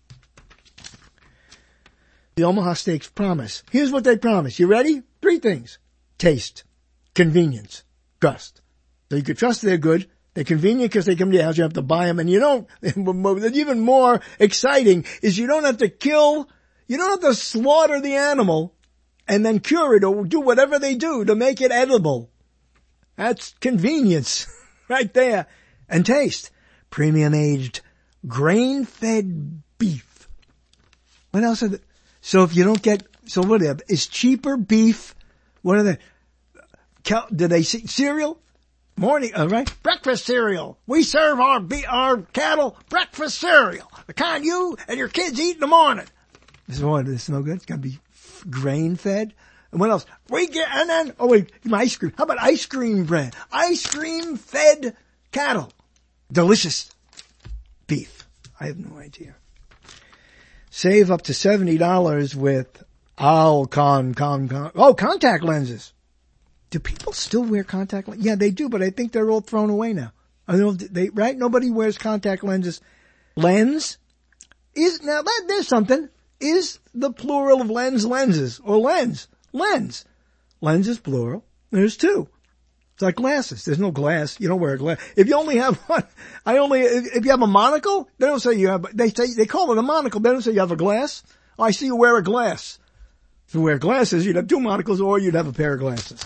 The Omaha Steaks promise. Here's what they promise. You ready? Three things. Taste, convenience, trust. So you can trust they're good. They're convenient because they come to your house. You have to buy them. And you don't, even more exciting is you don't have to kill, you don't have to slaughter the animal and then cure it or do whatever they do to make it edible. That's convenience. Right there. And taste. Premium aged, grain-fed beef. What else are they? So if you don't get, so what are they? Is cheaper beef? What are they? Do they see cereal? Morning, all right? Breakfast cereal. We serve our be- our cattle breakfast cereal. The kind you and your kids eat in the morning. This is what, this is no good? It's got to be grain-fed? And what else? We get, and then, oh wait, ice cream. How about ice cream bread? Ice cream fed cattle. Delicious beef. I have no idea. Save up to seventy dollars with Alcon, con, con, oh, contact lenses. Do people still wear contact lenses? Yeah, they do, but I think they're all thrown away now. I don't know if they, right? Nobody wears contact lenses. Lens is, now that, there's something. Is the plural of lens lenses or lens? Lens. Lens is plural. There's two. It's like glasses. There's no glass. You don't wear a glass. If you only have one, I only, if, if you have a monocle, they don't say you have, they say, they call it a monocle. They don't say you have a glass. Oh, I see you wear a glass. If you wear glasses, you'd have two monocles or you'd have a pair of glasses.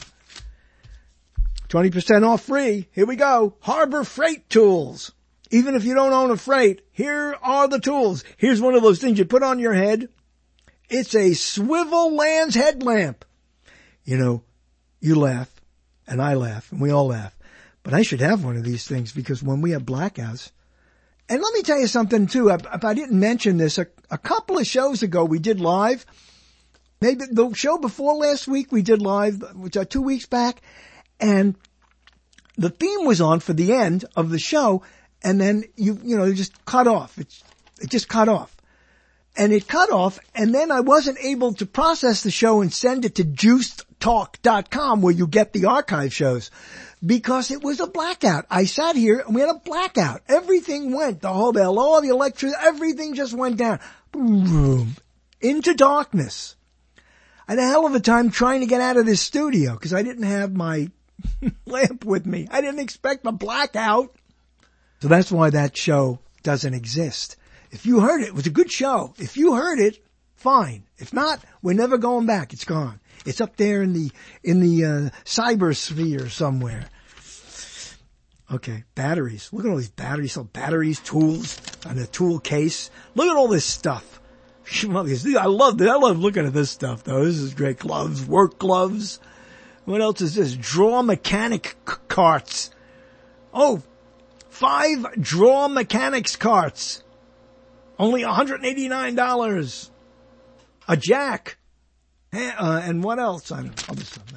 twenty percent off free. Here we go. Harbor Freight Tools. Even if you don't own a freight, here are the tools. Here's one of those things you put on your head. It's a swivel lens headlamp. You know, you laugh, and I laugh, and we all laugh. But I should have one of these things because when we have blackouts, and let me tell you something too, if, if I didn't mention this, a, a couple of shows ago we did live, maybe the show before last week we did live, which are two weeks back, and the theme was on for the end of the show, and then you, you know, it just cut off. It's, it just cut off. And it cut off, and then I wasn't able to process the show and send it to juiced talk dot com where you get the archive shows because it was a blackout. I sat here and we had a blackout. Everything went, the whole, the all the electricity, everything just went down. Boom. Into darkness. I had a hell of a time trying to get out of this studio because I didn't have my lamp with me. I didn't expect a blackout. So that's why that show doesn't exist. If you heard it, it was a good show. If you heard it, fine. If not, we're never going back. It's gone. It's up there in the, in the, uh, cyber sphere somewhere. Okay. Batteries. Look at all these batteries. So batteries, tools, and a tool case. Look at all this stuff. I love this. I love looking at this stuff though. This is great. Gloves, work gloves. What else is this? Draw mechanic c- carts. Oh, five draw mechanics carts. Only one hundred eighty-nine dollars. A jack. Uh, and what else? I don't know. Other stuff.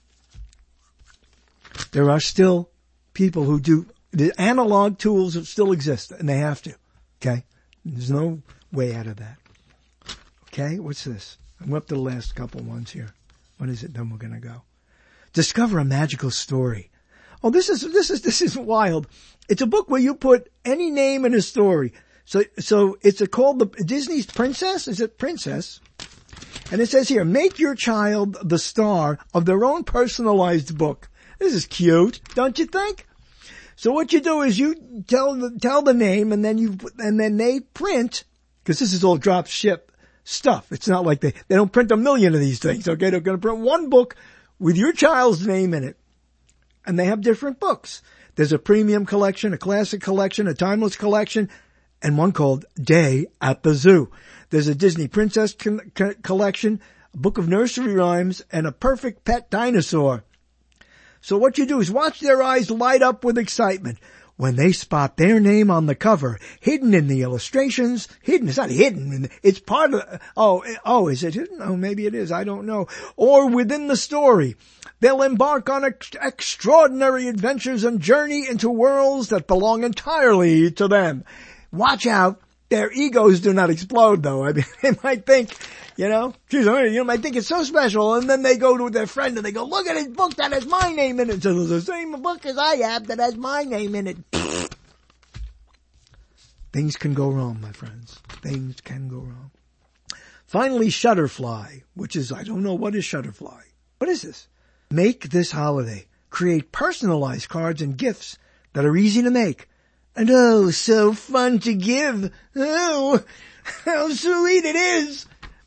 There are still people who do, the analog tools still exist, and they have to. Okay? There's no way out of that. Okay? What's this? I'm up to the last couple ones here. What is it? Then we're going to go. Discover a magical story. Oh, this is, this is, this is wild. It's a book where you put any name in a story. So, so it's a, called the Disney's Princess? Is it Princess? And it says here, make your child the star of their own personalized book. This is cute, don't you think? So what you do is you tell the, tell the name and then you, and then they print, cause this is all drop ship stuff. It's not like they, they don't print a million of these things, okay? They're gonna print one book with your child's name in it. And they have different books. There's a premium collection, a classic collection, a timeless collection, and one called Day at the Zoo. There's a Disney Princess co- co- collection, a book of nursery rhymes, and a perfect pet dinosaur. So what you do is watch their eyes light up with excitement when they spot their name on the cover, hidden in the illustrations. Hidden, it's not hidden, it's part of, oh, oh, is it hidden? Oh, maybe it is, I don't know. Or within the story. They'll embark on ex- extraordinary adventures and journey into worlds that belong entirely to them. Watch out. Their egos do not explode though. I mean, they might think, you know, geez, you know, might think it's so special. And then they go to their friend and they go, look at his book that has my name in it. So it's the same book as I have that has my name in it. Things can go wrong, my friends. Things can go wrong. Finally, Shutterfly, which is, I don't know, what is Shutterfly? What is this? Make this holiday. Create personalized cards and gifts that are easy to make. And oh, so fun to give. Oh, how sweet it is.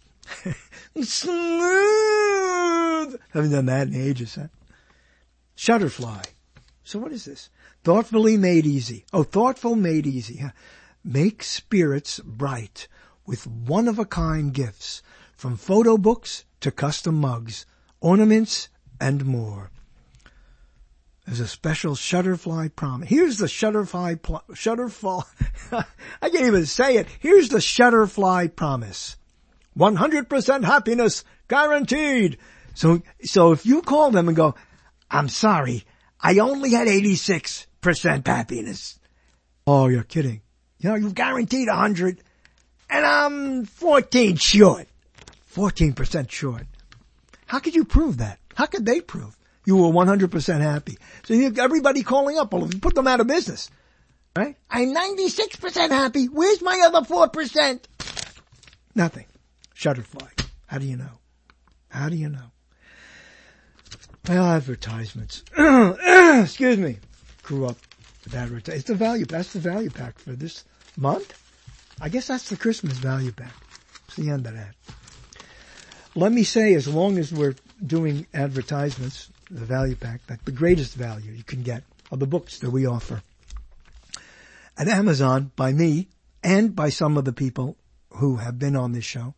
Smooth. Haven't done that in ages, huh? Shutterfly. So what is this? Thoughtfully made easy. Oh, thoughtful made easy. Huh? Make spirits bright with one-of-a-kind gifts, from photo books to custom mugs, ornaments, and more. There's a special Shutterfly promise. Here's the Shutterfly, pl- Shutterfly, I can't even say it. Here's the Shutterfly promise. one hundred percent happiness guaranteed. So, so if you call them and go, I'm sorry, I only had eighty-six percent happiness. Oh, you're kidding. You know, you've guaranteed a hundred, and I'm fourteen short. fourteen percent short. How could you prove that? How could they prove you were one hundred percent happy? So you have everybody calling up, well, put them out of business. Right? I'm ninety-six percent happy. Where's my other four percent? Nothing. Shutterfly. How do you know? How do you know? Well, advertisements. Excuse me. Grew up with advertisements. It's the value. That's the value pack for this month. I guess that's the Christmas value pack. It's the end of that. Let me say, as long as we're doing advertisements, the value pack, that the greatest value you can get are the books that we offer at Amazon by me and by some of the people who have been on this show.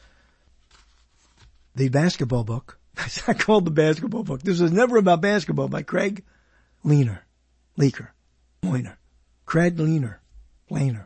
The basketball book. I called the basketball book. This was never about basketball, by Craig Leaner. Leaker. Moiner. Craig Leaner. Laner.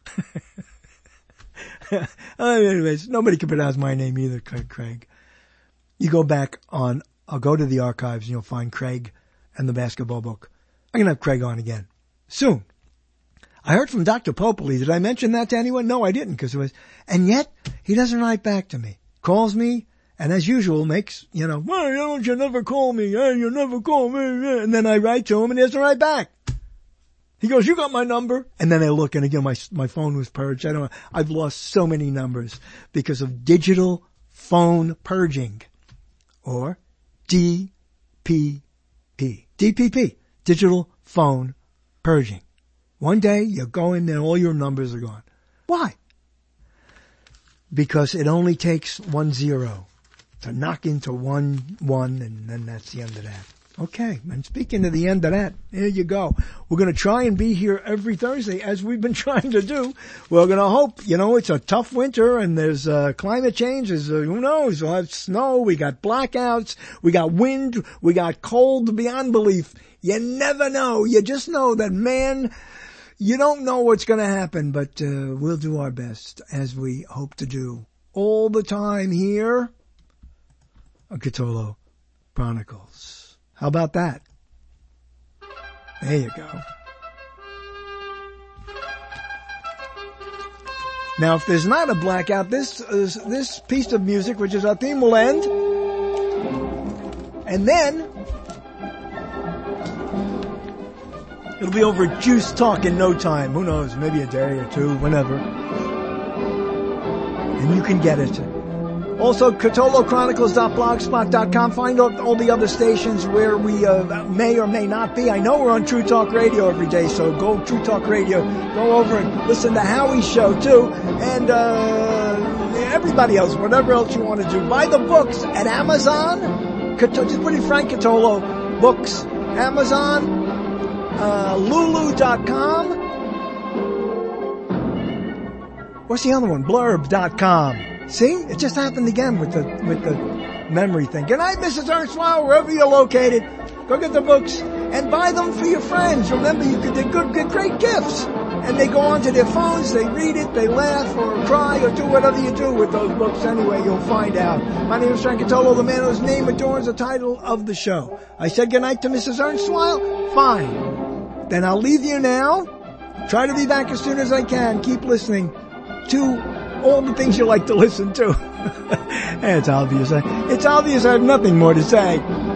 Anyways, nobody can pronounce my name either, Craig. Craig. You go back on, I'll go to the archives and you'll find Craig and the basketball book. I'm going to have Craig on again. Soon. I heard from Doctor Popoli. Did I mention that to anyone? No, I didn't, because it was, and yet, he doesn't write back to me. Calls me, and as usual, makes, you know, why don't you never call me? Hey, you never call me. And then I write to him, and he doesn't write back. He goes, you got my number? And then I look, and again, my my phone was purged. I don't know. I've lost so many numbers because of digital phone purging. Or D P P. D P P. Digital phone purging. One day, you go in there, all your numbers are gone. Why? Because it only takes one zero to knock into one one, and then that's the end of that. Okay, and speaking of the end of that, here you go. We're going to try and be here every Thursday, as we've been trying to do. We're going to hope, you know, it's a tough winter, and there's uh, climate change. There's, uh, who knows, we'll have snow, we got blackouts, we got wind, we got cold beyond belief. You never know. You just know that, man, you don't know what's going to happen, but uh, we'll do our best, as we hope to do all the time here on Cthulhu Chronicles. How about that? There you go. Now, if there's not a blackout, this is, this piece of music, which is our theme, will end. And then it'll be over Juice Talk in no time. Who knows? Maybe a day or two, whenever. And you can get it. Also, Cthulhu Chronicles dot blogspot dot com. Find out all the other stations where we uh, may or may not be. I know we're on True Talk Radio every day, so go True Talk Radio. Go over and listen to Howie's show, too. And uh everybody else, whatever else you want to do. Buy the books at Amazon. Just put in Frank Cthulhu Books. Amazon. Uh, Lulu dot com. What's the other one? Blurb dot com. See? It just happened again with the with the memory thing. Good night, Missus Ernstweiler, wherever you're located. Go get the books and buy them for your friends. Remember, you could, they're good, good, great gifts. And they go onto their phones, they read it, they laugh or cry or do whatever you do with those books anyway. You'll find out. My name is Frank Cthulhu, the man whose name adorns the title of the show. I said goodnight to Missus Ernstweiler? Fine. Then I'll leave you now. Try to be back as soon as I can. Keep listening to all the things you like to listen to. It's obvious. It's obvious I have nothing more to say.